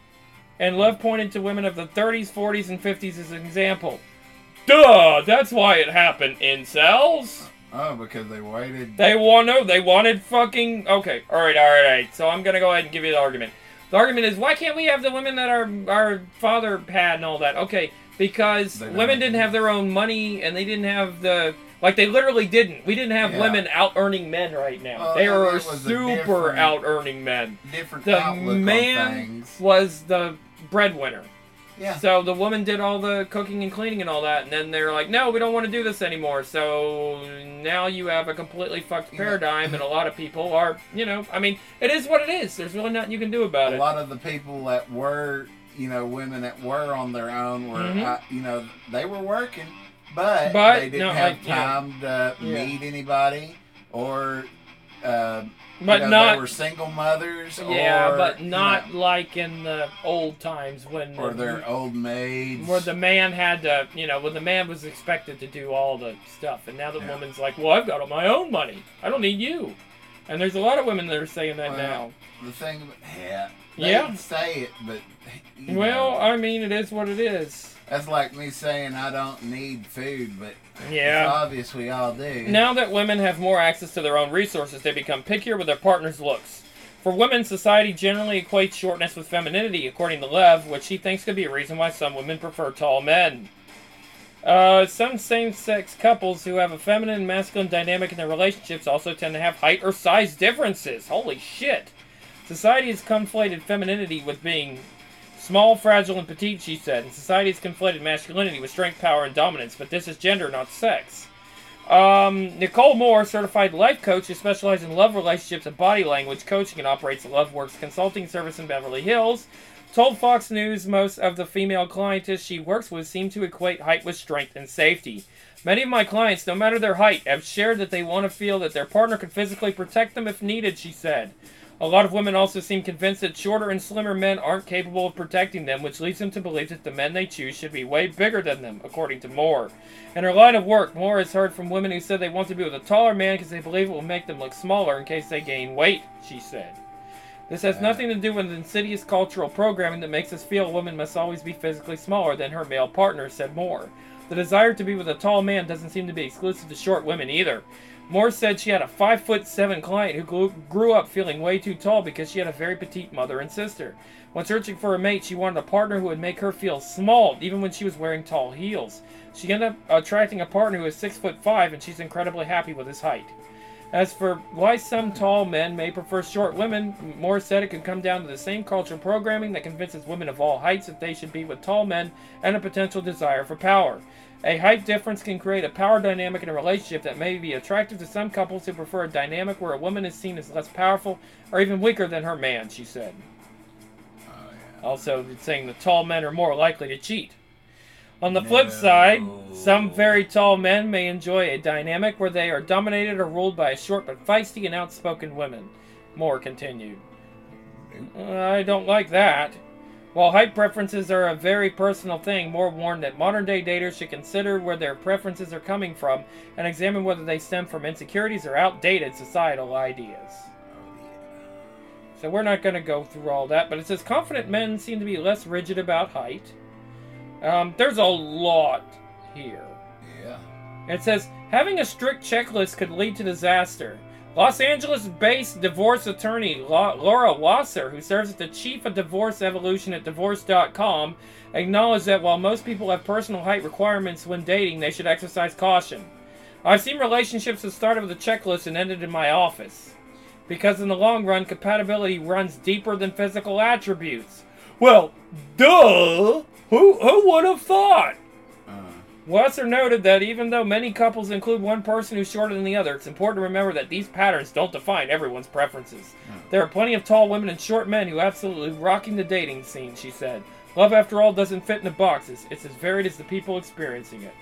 And Lev pointed to women of the 30s, 40s, and 50s as an example. Duh! That's why it happened, incels! Oh, because they waited. They wanted fucking... Okay, alright. So I'm gonna go ahead and give you the argument. The argument is, why can't we have the women that our father had and all that? Okay, because women didn't have their own money, and they didn't have the... Like, they literally didn't. We didn't have women out-earning men right now. They were super out-earning men. The man was the breadwinner. Yeah. So the woman did all the cooking and cleaning and all that, and then they're like, no, we don't want to do this anymore. So now you have a completely fucked paradigm, and a lot of people are, it is what it is. There's really nothing you can do about it. A lot of the people that were, women that were on their own were, they were working. But they didn't have time to meet anybody, or they were single mothers. But not like in the old times when... Or their old maids. Where the man had to, when the man was expected to do all the stuff. And now the woman's like, well, I've got all my own money. I don't need you. And there's a lot of women that are saying that now. The thing... They say it, but... it is what it is. That's like me saying I don't need food, but it's obvious we all do. Now that women have more access to their own resources, they become pickier with their partner's looks. For women, society generally equates shortness with femininity, according to Lev, which she thinks could be a reason why some women prefer tall men. Some same-sex couples who have a feminine and masculine dynamic in their relationships also tend to have height or size differences. Holy shit. Society has conflated femininity with being... small, fragile, and petite, she said. And society has conflated masculinity with strength, power, and dominance, but this is gender, not sex. Nicole Moore, certified life coach who specializes in love relationships and body language coaching and operates a LoveWorks consulting service in Beverly Hills, told Fox News most of the female clients she works with seem to equate height with strength and safety. Many of my clients, no matter their height, have shared that they want to feel that their partner can physically protect them if needed, she said. A lot of women also seem convinced that shorter and slimmer men aren't capable of protecting them, which leads them to believe that the men they choose should be way bigger than them, according to Moore. In her line of work, Moore has heard from women who said they want to be with a taller man because they believe it will make them look smaller in case they gain weight, she said. This has nothing to do with insidious cultural programming that makes us feel a woman must always be physically smaller than her male partner, said Moore. The desire to be with a tall man doesn't seem to be exclusive to short women either. Moore said she had a 5'7" client who grew up feeling way too tall because she had a very petite mother and sister. When searching for a mate, she wanted a partner who would make her feel small, even when she was wearing tall heels. She ended up attracting a partner who is 6'5", and she's incredibly happy with his height. As for why some tall men may prefer short women, Moore said it could come down to the same cultural programming that convinces women of all heights that they should be with tall men and a potential desire for power. A height difference can create a power dynamic in a relationship that may be attractive to some couples who prefer a dynamic where a woman is seen as less powerful or even weaker than her man, she said. Also, it's saying that tall men are more likely to cheat. On the flip side, some very tall men may enjoy a dynamic where they are dominated or ruled by a short but feisty and outspoken woman. Moore continued. I don't like that. While height preferences are a very personal thing, Moore warned that modern-day daters should consider where their preferences are coming from and examine whether they stem from insecurities or outdated societal ideas. So we're not going to go through all that, but it says confident men seem to be less rigid about height. There's a lot here. Yeah. It says, having a strict checklist could lead to disaster. Los Angeles-based divorce attorney Laura Wasser, who serves as the chief of divorce evolution at Divorce.com, acknowledged that while most people have personal height requirements when dating, they should exercise caution. I've seen relationships that started with a checklist and ended in my office. Because in the long run, compatibility runs deeper than physical attributes. Well, duh! Who would have thought? Wasser noted that even though many couples include one person who's shorter than the other, it's important to remember that these patterns don't define everyone's preferences. There are plenty of tall women and short men who are absolutely rocking the dating scene, she said. Love, after all, doesn't fit in a box. It's as varied as the people experiencing it.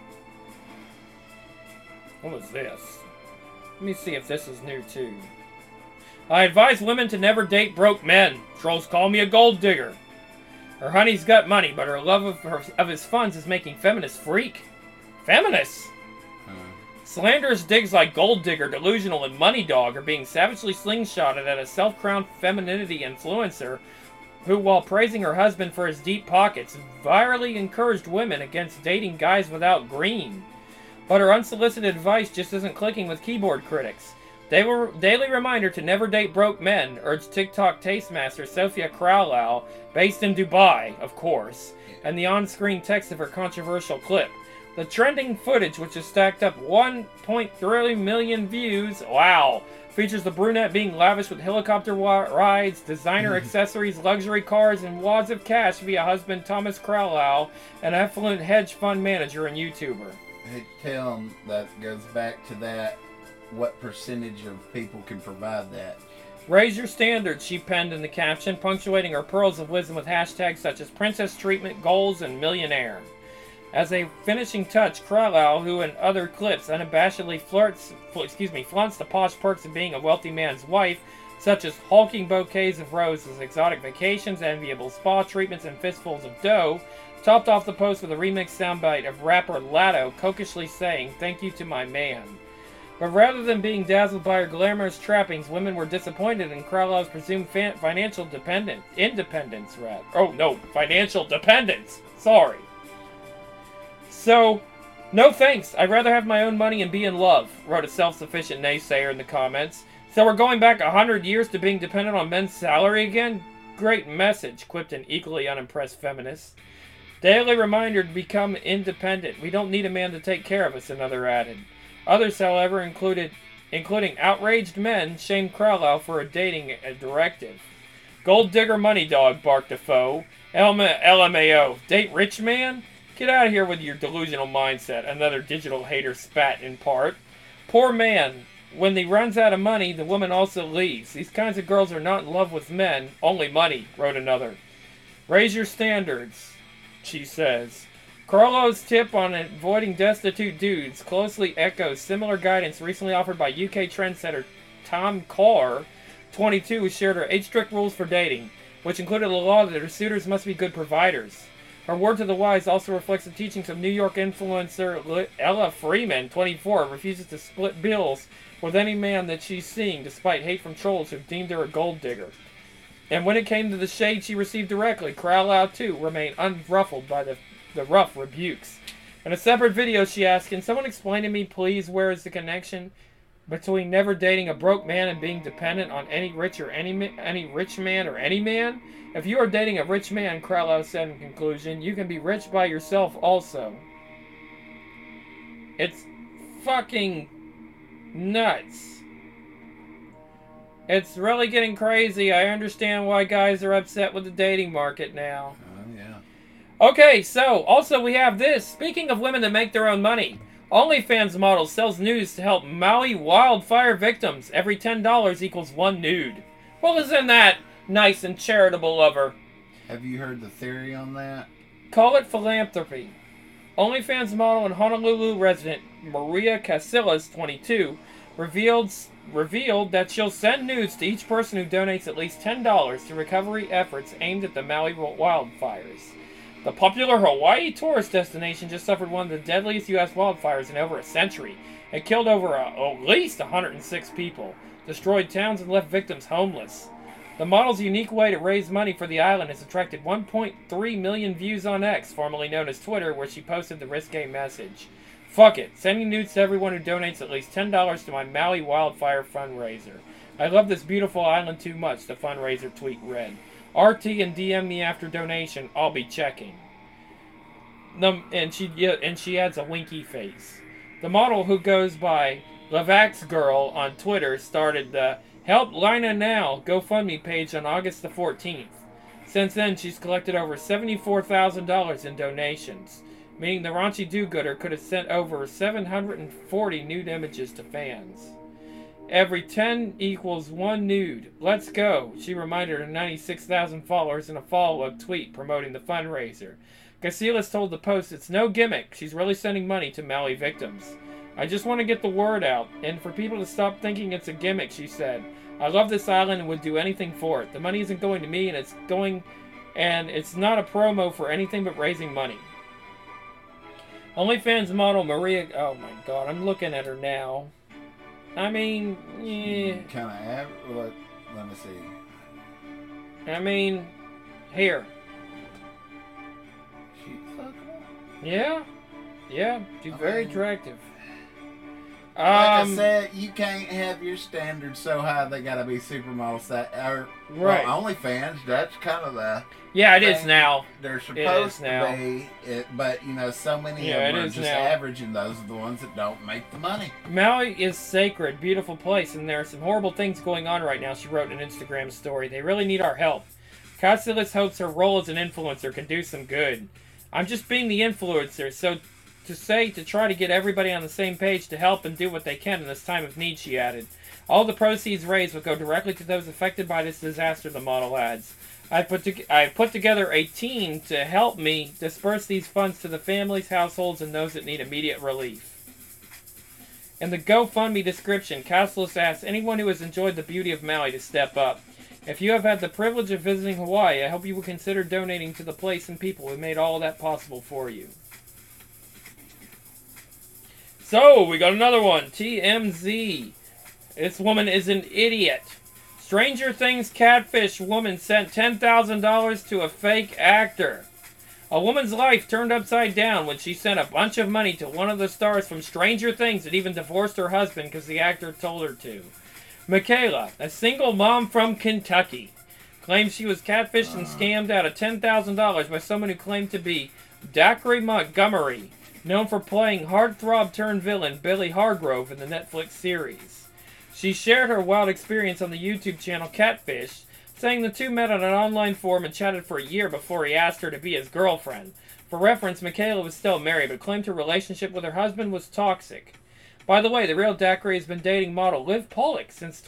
What was this? Let me see if this is new, too. I advise women to never date broke men. Trolls call me a gold digger. Her honey's got money, but her love of his funds is making feminists freak. Feminists? Slanderous digs like gold digger, delusional, and money dog are being savagely slingshotted at a self-crowned femininity influencer who, while praising her husband for his deep pockets, virally encouraged women against dating guys without green. But her unsolicited advice just isn't clicking with keyboard critics. Daily reminder to never date broke men, urged TikTok tastemaster Sophia Crowlow, based in Dubai, of course, and the on-screen text of her controversial clip. The trending footage, which has stacked up 1.3 million views, wow, features the brunette being lavish with helicopter rides, designer accessories, luxury cars, and wads of cash via husband Thomas Crowlow, an affluent hedge fund manager and YouTuber. Hey, tell them that goes back to that. What percentage of people can provide that? Raise your standards, she penned in the caption, punctuating her pearls of wisdom with hashtags such as princess treatment, goals, and millionaire. As a finishing touch, Crowlow, who in other clips unabashedly flaunts the posh perks of being a wealthy man's wife, such as hulking bouquets of roses, exotic vacations, enviable spa treatments, and fistfuls of dough, topped off the post with a remix soundbite of rapper Latto coquettishly saying, "Thank you to my man." But rather than being dazzled by her glamorous trappings, women were disappointed in Crowlow's presumed financial independence. Financial dependence. Sorry. So, no thanks. I'd rather have my own money and be in love, wrote a self-sufficient naysayer in the comments. So we're going back 100 years to being dependent on men's salary again? Great message, quipped an equally unimpressed feminist. Daily reminder to become independent. We don't need a man to take care of us, another added. Others, however, including outraged men, shamed Crowlow for a dating directive. Gold digger money dog, barked a foe. LMAO, date rich man? Get out of here with your delusional mindset, another digital hater spat in part. Poor man. When he runs out of money, the woman also leaves. These kinds of girls are not in love with men, only money, wrote another. Raise your standards, she says. Crowlow's tip on avoiding destitute dudes closely echoes similar guidance recently offered by UK trendsetter Tom Carr, 22, who shared her 8 strict rules for dating, which included a law that her suitors must be good providers. Her word to the wise also reflects the teachings of New York influencer Ella Freeman, 24, refuses to split bills with any man that she's seeing, despite hate from trolls who deemed her a gold digger. And when it came to the shade she received directly, Crowlow, too, remained unruffled by the rough rebukes. In a separate video, she asked, "Can someone explain to me, please, where is the connection between never dating a broke man and being dependent on any rich man or any man? If you are dating a rich man," Crowlow said in conclusion, "you can be rich by yourself also." It's fucking nuts. It's really getting crazy. I understand why guys are upset with the dating market now. Oh, yeah. Okay, so, also we have this. Speaking of women that make their own money, OnlyFans model sells nudes to help Maui wildfire victims. Every $10 equals 1 nude. Well, isn't that nice and charitable of her? Have you heard the theory on that? Call it philanthropy. OnlyFans model and Honolulu resident Maria Casillas, 22, revealed that she'll send nudes to each person who donates at least $10 to recovery efforts aimed at the Maui wildfires. The popular Hawaii tourist destination just suffered one of the deadliest U.S. wildfires in over a century. It killed over at least 106 people, destroyed towns, and left victims homeless. The model's unique way to raise money for the island has attracted 1.3 million views on X, formerly known as Twitter, where she posted the risque message. "Fuck it, sending nudes to everyone who donates at least $10 to my Maui wildfire fundraiser. I love this beautiful island too much," the fundraiser tweet read. "RT and DM me after donation, I'll be checking." And she adds a winky face. The model, who goes by Lavax Girl on Twitter, started the Help Lina Now GoFundMe page on August the 14th. Since then, she's collected over $74,000 in donations, meaning the raunchy do-gooder could have sent over 740 nude images to fans. Every 10 equals 1 nude. Let's go, she reminded her 96,000 followers in a follow-up tweet promoting the fundraiser. Casillas told the Post it's no gimmick. She's really sending money to Maui victims. "I just want to get the word out, and for people to stop thinking it's a gimmick," she said. "I love this island and would do anything for it. The money isn't going to me, and it's not a promo for anything but raising money." OnlyFans model Maria... Oh my god, I'm looking at her now. I mean, yeah. Kind of let me see. I mean, here. She's fuckable. Yeah. Yeah, she's very attractive. Like I said, you can't have your standards so high they gotta be supermodels right. Well, OnlyFans, that's kind of the yeah, it is now. They're supposed to be, but you know, so many of them are just average, and those are the ones that don't make the money. Maui is sacred, beautiful place, and there are some horrible things going on right now, she wrote in an Instagram story. They really need our help. Casillas hopes her role as an influencer can do some good. "I'm just being the influencer, so to try to get everybody on the same page to help and do what they can in this time of need," she added. "All the proceeds raised will go directly to those affected by this disaster," the model adds. I put together a team to help me disperse these funds to the families, households, and those that need immediate relief." In the GoFundMe description, Casillas asks anyone who has enjoyed the beauty of Maui to step up. "If you have had the privilege of visiting Hawaii, I hope you will consider donating to the place and people who made all that possible for you." So, we got another one. TMZ. This woman is an idiot. Stranger Things catfish woman sent $10,000 to a fake actor. A woman's life turned upside down when she sent a bunch of money to one of the stars from Stranger Things that even divorced her husband because the actor told her to. Michaela, a single mom from Kentucky, claims she was catfished and scammed out of $10,000 by someone who claimed to be Dacre Montgomery, known for playing heartthrob-turned-villain Billy Hargrove in the Netflix series. She shared her wild experience on the YouTube channel Catfish, saying the two met on an online forum and chatted for a year before he asked her to be his girlfriend. For reference, Michaela was still married, but claimed her relationship with her husband was toxic. By the way, the real Dacre has been dating model Liv Pollock since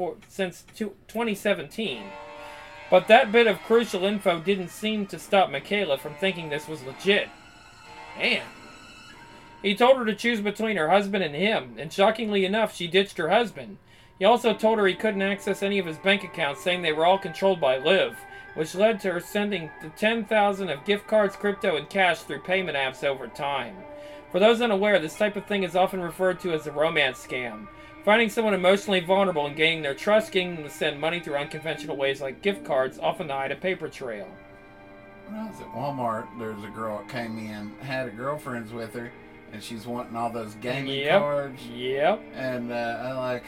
2017. But that bit of crucial info didn't seem to stop Michaela from thinking this was legit. Man. He told her to choose between her husband and him, and shockingly enough, she ditched her husband. He also told her he couldn't access any of his bank accounts, saying they were all controlled by Liv, which led to her sending the $10,000 of gift cards, crypto, and cash through payment apps over time. For those unaware, this type of thing is often referred to as a romance scam. Finding someone emotionally vulnerable and gaining their trust, getting them to send money through unconventional ways like gift cards, often to hide a paper trail. When I was at Walmart, there was a girl that came in, had a girlfriend's with her, and she's wanting all those gaming cards. Yep. And I'm like,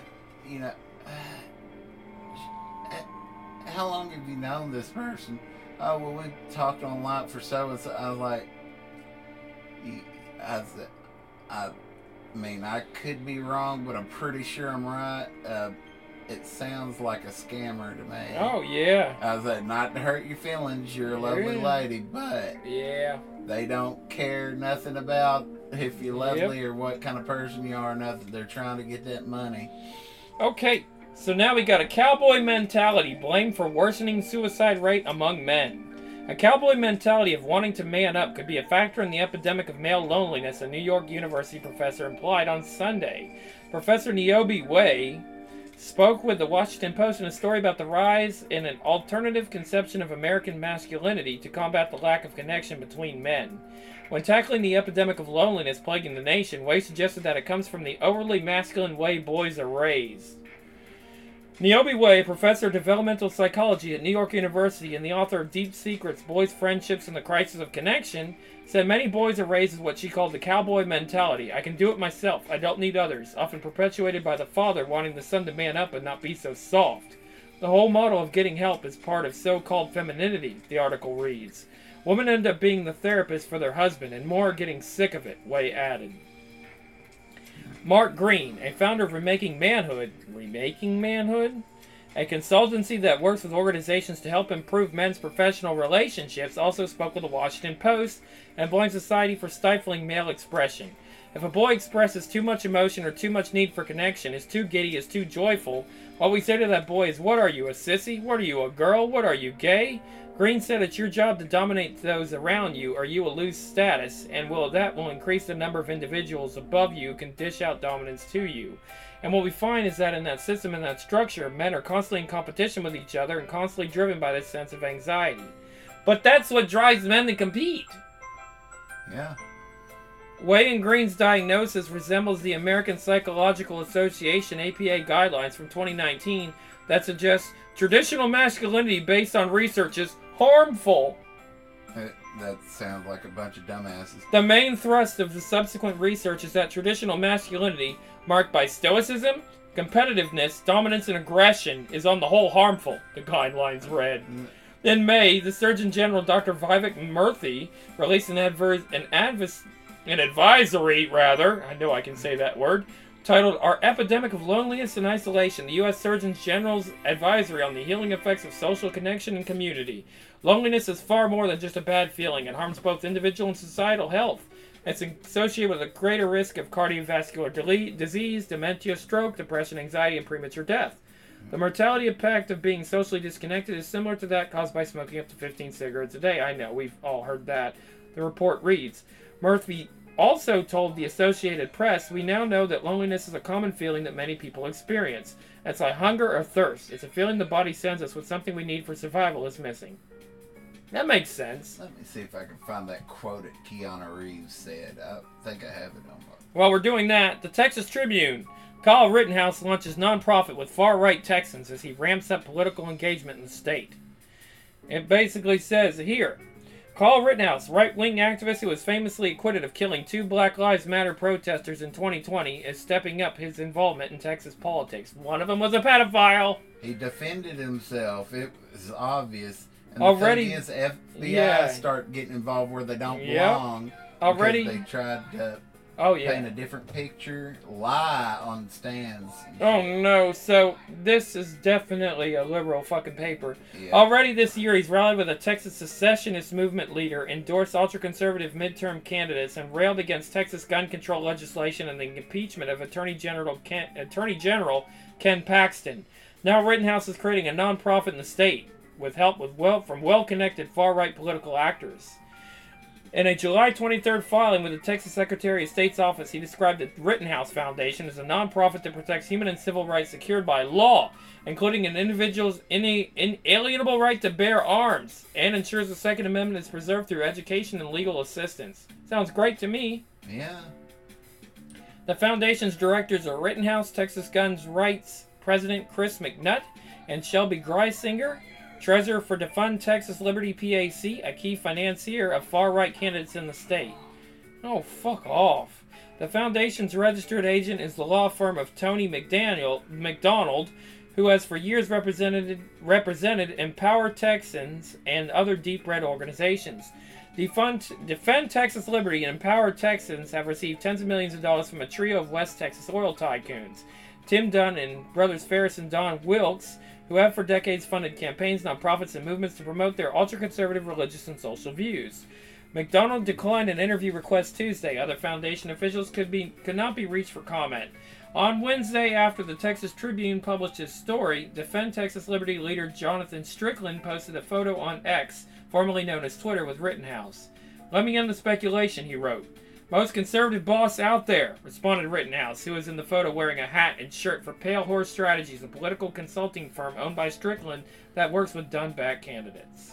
how long have you known this person? Oh, well, we talked online for so and so. I was like, I mean, I could be wrong, but I'm pretty sure I'm right. It sounds like a scammer to me. Oh, yeah. I was like, not to hurt your feelings, you're a lovely lady, but yeah, they don't care nothing about if you're lovely or what kind of person you are, nothing. They're trying to get that money. Okay, so now we got a cowboy mentality blamed for worsening suicide rate among men. A cowboy mentality of wanting to man up could be a factor in the epidemic of male loneliness, a New York University professor implied on Sunday. Professor Niobe Way spoke with the Washington Post in a story about the rise in an alternative conception of American masculinity to combat the lack of connection between men. When tackling the epidemic of loneliness plaguing the nation, Way suggested that it comes from the overly masculine way boys are raised. Niobe Way, a professor of developmental psychology at New York University and the author of Deep Secrets, Boys' Friendships, and the Crisis of Connection, said many boys are raised with what she called the cowboy mentality. I can do it myself. I don't need others. Often perpetuated by the father wanting the son to man up and not be so soft. The whole model of getting help is part of so-called femininity, the article reads. Women end up being the therapist for their husband, and more are getting sick of it, Way added. Mark Green, a founder of Remaking Manhood, a consultancy that works with organizations to help improve men's professional relationships, also spoke with the Washington Post and blamed society for stifling male expression. If a boy expresses too much emotion or too much need for connection, is too giddy, is too joyful, what we say to that boy is, what are you, a sissy? What are you, a girl? What are you, gay? Green said it's your job to dominate those around you or you will lose status, and that will increase the number of individuals above you who can dish out dominance to you. And what we find is that in that system and that structure, men are constantly in competition with each other and constantly driven by this sense of anxiety. But that's what drives men to compete. Yeah. Way and Green's diagnosis resembles the American Psychological Association APA guidelines from 2019 that suggest traditional masculinity based on research is harmful. That sounds like a bunch of dumbasses. The main thrust of the subsequent research is that traditional masculinity, marked by stoicism, competitiveness, dominance, and aggression, is on the whole harmful, the guidelines read. In May, the Surgeon General Dr. Vivek Murthy released an advisory, I know I can say that word, titled Our Epidemic of Loneliness and Isolation, the U.S. Surgeon General's Advisory on the Healing Effects of Social Connection and Community. Loneliness is far more than just a bad feeling. It harms both individual and societal health. It's associated with a greater risk of cardiovascular disease, dementia, stroke, depression, anxiety, and premature death. The mortality impact of being socially disconnected is similar to that caused by smoking up to 15 cigarettes a day. I know, we've all heard that. The report reads, Murphy also told the Associated Press, we now know that loneliness is a common feeling that many people experience. It's like hunger or thirst. It's a feeling the body sends us when something we need for survival is missing. That makes sense. Let me see if I can find that quote that Keanu Reeves said. I think I have it on my... While we're doing that, the Texas Tribune. Kyle Rittenhouse launches nonprofit with far-right Texans as he ramps up political engagement in the state. It basically says here, Carl Rittenhouse, right-wing activist who was famously acquitted of killing 2 Black Lives Matter protesters in 2020, is stepping up his involvement in Texas politics. One of them was a pedophile. He defended himself. It was obvious. And already, the thing is, FBI start getting involved where they don't belong. Already, they tried to paint a different picture, lie on stands. Oh no, so this is definitely a liberal fucking paper. Yeah. Already this year he's rallied with a Texas secessionist movement leader, endorsed ultra-conservative midterm candidates, and railed against Texas gun control legislation and the impeachment of Attorney General Ken Paxton. Now Rittenhouse is creating a nonprofit in the state with help from well-connected far-right political actors. In a July 23rd filing with the Texas Secretary of State's office, he described the Rittenhouse Foundation as a nonprofit that protects human and civil rights secured by law, including an individual's inalienable right to bear arms, and ensures the Second Amendment is preserved through education and legal assistance. Sounds great to me. Yeah. The foundation's directors are Rittenhouse Texas Guns Rights President Chris McNutt and Shelby Greisinger, treasurer for Defund Texas Liberty PAC, a key financier of far-right candidates in the state. Oh, fuck off. The foundation's registered agent is the law firm of Tony McDonald, who has for years represented Empower Texans and other deep red organizations. Defend Texas Liberty and Empower Texans have received tens of millions of dollars from a trio of West Texas oil tycoons, Tim Dunn and brothers Ferris and Don Wilkes, who have for decades funded campaigns, nonprofits, and movements to promote their ultra-conservative religious and social views. McDonald declined an interview request Tuesday. Other foundation officials could not be reached for comment. On Wednesday, after the Texas Tribune published his story, Defend Texas Liberty leader Jonathan Strickland posted a photo on X, formerly known as Twitter, with Rittenhouse. "Let me end the speculation," he wrote. "Most conservative boss out there," responded Rittenhouse, who was in the photo wearing a hat and shirt for Pale Horse Strategies, a political consulting firm owned by Strickland that works with done-back candidates.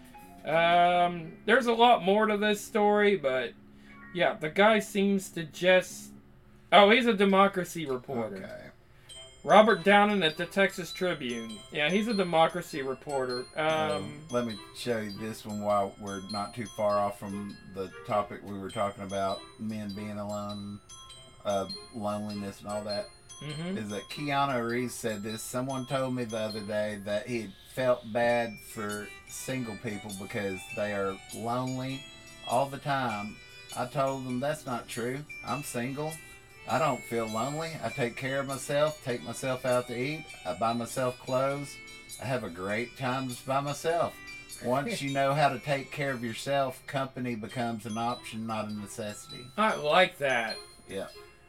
There's a lot more to this story, but yeah, the guy seems to just... Oh, he's a Democracy reporter. Okay. Robert Downen at the Texas Tribune. Yeah, he's a Democracy reporter. Let me show you this one while we're not too far off from the topic we were talking about, men being alone, loneliness and all that. Mm-hmm. Is that Keanu Reeves said this. Someone told me the other day that he felt bad for single people because they are lonely all the time. I told them that's not true. I'm single. I don't feel lonely. I take care of myself, take myself out to eat. I buy myself clothes. I have a great time just by myself. Once you know how to take care of yourself, company becomes an option, not a necessity. I like that. Yeah.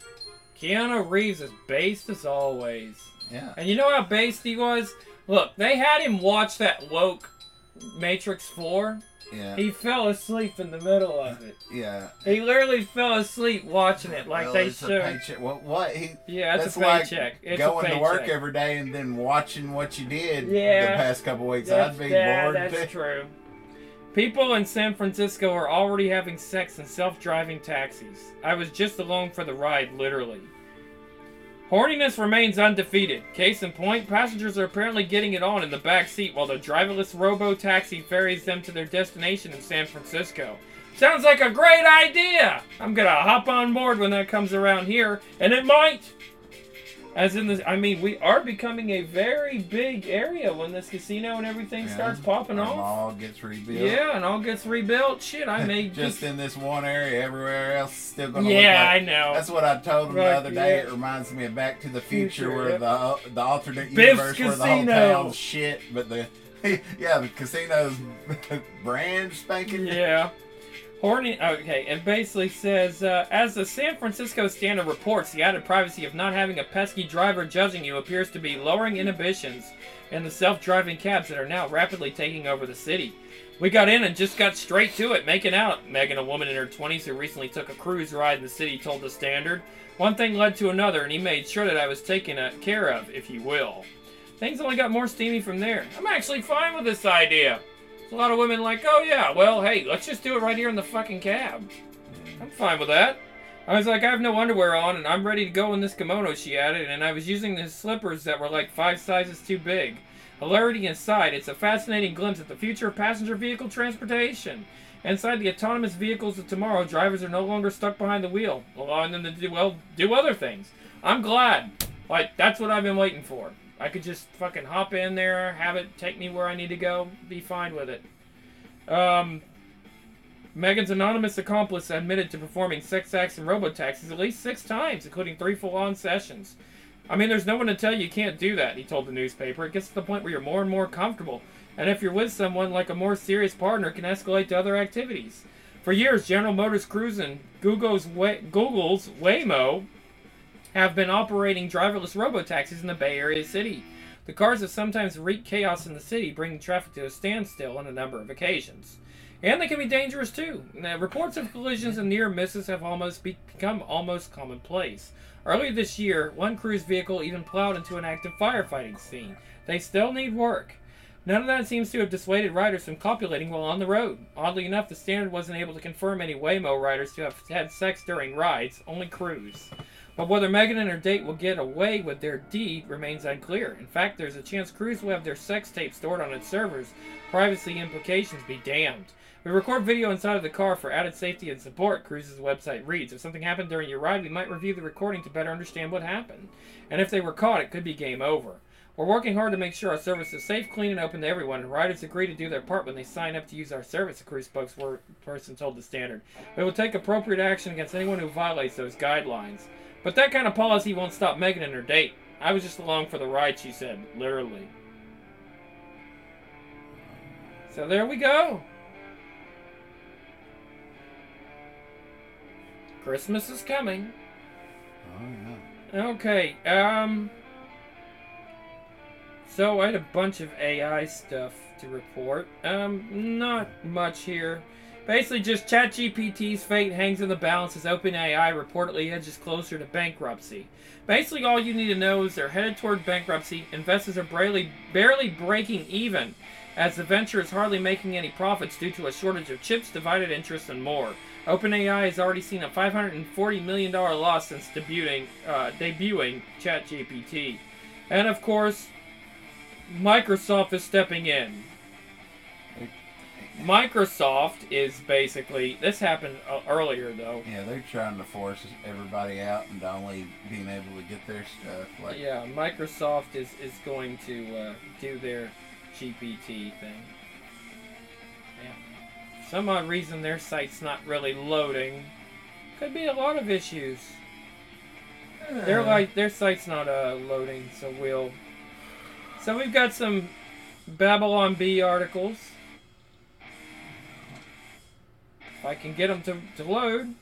Keanu Reeves is based as always. Yeah. And you know how based he was? Look, they had him watch that woke Matrix 4. Yeah. He fell asleep in the middle of it. Yeah. He literally fell asleep watching it, like Well, they it's should. a paycheck. What? Yeah, it's that's a paycheck. Like it's going a paycheck. to work every day and then watching what you did Yeah. the past couple weeks. That's, I'd be yeah, bored. that's too. true. People in San Francisco are already having sex in self-driving taxis. I was just along for the ride, literally. Horniness remains undefeated. Case in point, passengers are apparently getting it on in the back seat while the driverless robo-taxi ferries them to their destination in San Francisco. Sounds like a great idea! I'm gonna hop on board when that comes around here, and it might! As in this, I mean, we are becoming a very big area when this casino and everything starts popping Our off. mall gets rebuilt. Yeah, and all gets rebuilt. Shit, I may just in this one area. Everywhere else is still gonna Yeah, look like. I know. That's what I told them Right, the other day. yeah. It reminds me of Back to the Future, Future, where yep. the alternate Biff's universe where the whole Casino. town's shit, but the the casino's brand spanking. Yeah. Okay, it basically says, as the San Francisco Standard reports, the added privacy of not having a pesky driver judging you appears to be lowering inhibitions in the self-driving cabs that are now rapidly taking over the city. We got in and just got straight to it, making out, Megan, a woman in her 20s who recently took a cruise ride in the city, told the Standard. One thing led to another, and he made sure that I was taken care of, if you will. Things only got more steamy from there. I'm actually fine with this idea. A lot of women like, oh yeah, well, hey, let's just do it right here in the fucking cab. I'm fine with that. I was like, I have no underwear on, and I'm ready to go in this kimono, she added, and I was using the slippers that were like 5 sizes too big. Hilarity aside, it's a fascinating glimpse at the future of passenger vehicle transportation. Inside the autonomous vehicles of tomorrow, drivers are no longer stuck behind the wheel, allowing them to do other things. I'm glad. Like, that's what I've been waiting for. I could just fucking hop in there, have it take me where I need to go, be fine with it. Megan's anonymous accomplice admitted to performing sex acts and robotaxis at least 6 times, including 3 full-on sessions. I mean, there's no one to tell you can't do that, he told the newspaper. It gets to the point where you're more and more comfortable, and if you're with someone, like a more serious partner, it can escalate to other activities. For years, General Motors Cruise and Google's Waymo have been operating driverless robotaxis in the Bay Area city. The cars have sometimes wreaked chaos in the city, bringing traffic to a standstill on a number of occasions. And they can be dangerous too. Now, reports of collisions and near misses have become almost commonplace. Earlier this year, one cruise vehicle even plowed into an active firefighting scene. They still need work. None of that seems to have dissuaded riders from copulating while on the road. Oddly enough, the Standard wasn't able to confirm any Waymo riders to have had sex during rides, only cruise. But whether Megan and her date will get away with their deed remains unclear. In fact, there's a chance Cruise will have their sex tape stored on its servers. Privacy implications be damned. We record video inside of the car for added safety and support, Cruise's website reads. If something happened during your ride, we might review the recording to better understand what happened. And if they were caught, it could be game over. We're working hard to make sure our service is safe, clean, and open to everyone, and riders agree to do their part when they sign up to use our service, a Cruise spokesperson told The Standard. We will take appropriate action against anyone who violates those guidelines. But that kind of policy won't stop Megan and her date. I was just along for the ride, she said, literally. So there we go. Christmas is coming. Oh, no. Okay, so I had a bunch of AI stuff to report. Not much here. Basically, just ChatGPT's fate hangs in the balance as OpenAI reportedly edges closer to bankruptcy. Basically, all you need to know is they're headed toward bankruptcy. Investors are barely breaking even, as the venture is hardly making any profits due to a shortage of chips, divided interest, and more. OpenAI has already seen a $540 million loss since debuting ChatGPT. And of course, Microsoft is stepping in. Microsoft is basically... This happened earlier, though. Yeah, they're trying to force everybody out and only being able to get their stuff. Yeah, Microsoft is going to do their GPT thing. Yeah. Some odd reason their site's not really loading. Could be a lot of issues. Their site's not loading, so we've got some Babylon Bee articles. If I can get them to load.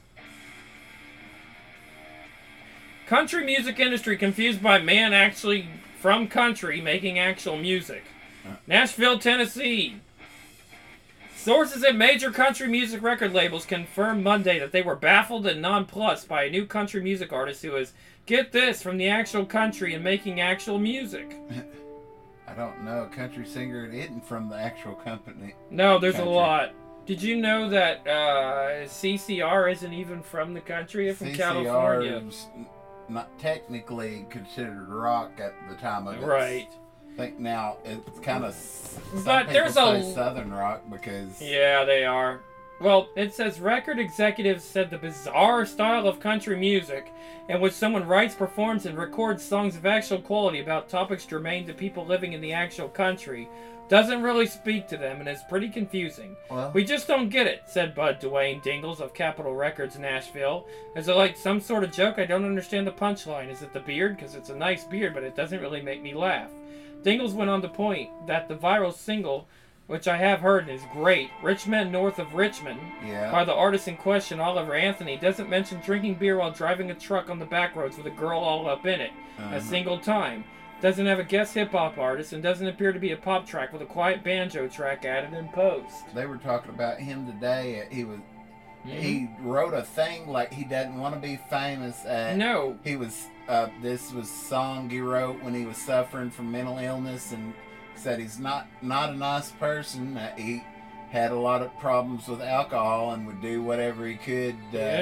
Country music industry confused by man actually from country making actual music. Nashville, Tennessee. Sources at major country music record labels confirmed Monday that they were baffled and nonplussed by a new country music artist who is, get this, from the actual country and making actual music. I don't know. A country singer isn't from the actual company. No, there's country. A lot. Did you know that CCR isn't even from the country? From California. CCR is not technically considered rock at the time of it. Right. I think now it's kind of. But there's a southern rock because. Yeah, they are. Well, it says record executives said the bizarre style of country music, in which someone writes, performs, and records songs of actual quality about topics germane to people living in the actual country, doesn't really speak to them and is pretty confusing. Well, we just don't get it, said Bud Dwayne Dingles of Capitol Records Nashville. Is it like some sort of joke? I don't understand the punchline. Is it the beard? Because it's a nice beard, but it doesn't really make me laugh. Dingles went on to point that the viral single, which I have heard and is great, Rich Men North of Richmond, by the artist in question, Oliver Anthony, doesn't mention drinking beer while driving a truck on the back roads with a girl all up in it, a single time. Doesn't have a guest hip-hop artist, and doesn't appear to be a pop track with a quiet banjo track added in post. They were talking about him today. He wrote a thing like he doesn't want to be famous. No. He was, this was a song he wrote when he was suffering from mental illness, and said he's not a nice person. He had a lot of problems with alcohol and would do whatever he could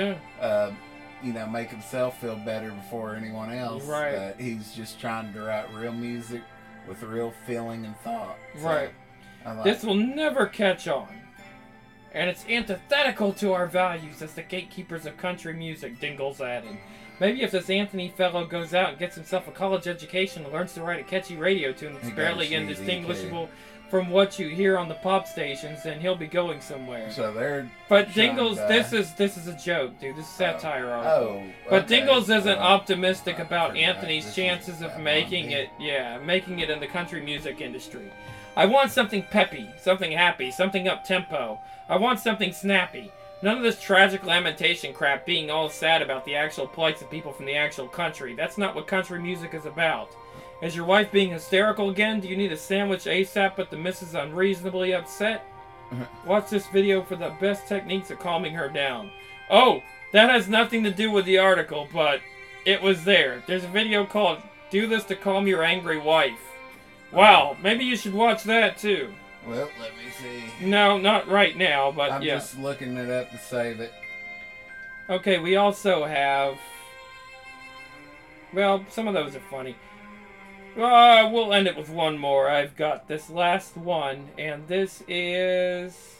make himself feel better before anyone else. Right. He's just trying to write real music with real feeling and thought. Right. This will never catch on. And it's antithetical to our values as the gatekeepers of country music, Dingles added. Maybe if this Anthony fellow goes out and gets himself a college education and learns to write a catchy radio tune that's barely indistinguishable from what you hear on the pop stations, then he'll be going somewhere. So they're. But Dingles, this is a joke, dude. This is satire article. But Dingles isn't optimistic about Anthony's chances of making it in the country music industry. I want something peppy, something happy, something up-tempo. I want something snappy. None of this tragic lamentation crap being all sad about the actual plights of people from the actual country. That's not what country music is about. Is your wife being hysterical again? Do you need a sandwich ASAP but the missus unreasonably upset? Watch this video for the best techniques of calming her down. Oh, that has nothing to do with the article, but it was there. There's a video called Do This to Calm Your Angry Wife. Wow, maybe you should watch that too. Well, let me see. No, not right now, but I'm yeah. just looking it up to save it. Okay, we also have... Well, some of those are funny. We'll end it with one more. I've got this last one, and this is...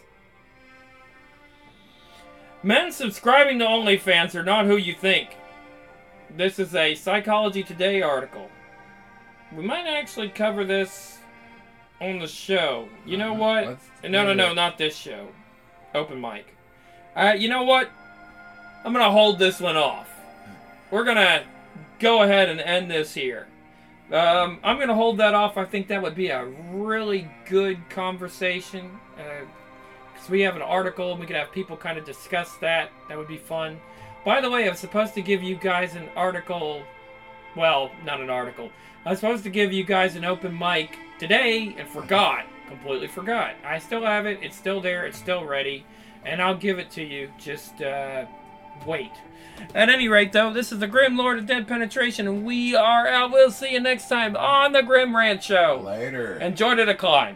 Men subscribing to OnlyFans are not who you think. This is a Psychology Today article. We might actually cover this on the show. You know what? No, not this show. Open mic. You know what? I'm going to hold this one off. We're going to go ahead and end this here. I'm going to hold that off. I think that would be a really good conversation. Because we have an article and we could have people kind of discuss that. That would be fun. By the way, I was supposed to give you guys an article. Well, not an article. I was supposed to give you guys an open mic today and forgot. Completely forgot. I still have it. It's still there. It's still ready. And I'll give it to you. Just wait. At any rate, though, this is the Grim Lord of Dead Penetration, and we are out. We'll see you next time on the Grim Rant Show. Later. Enjoy the decline.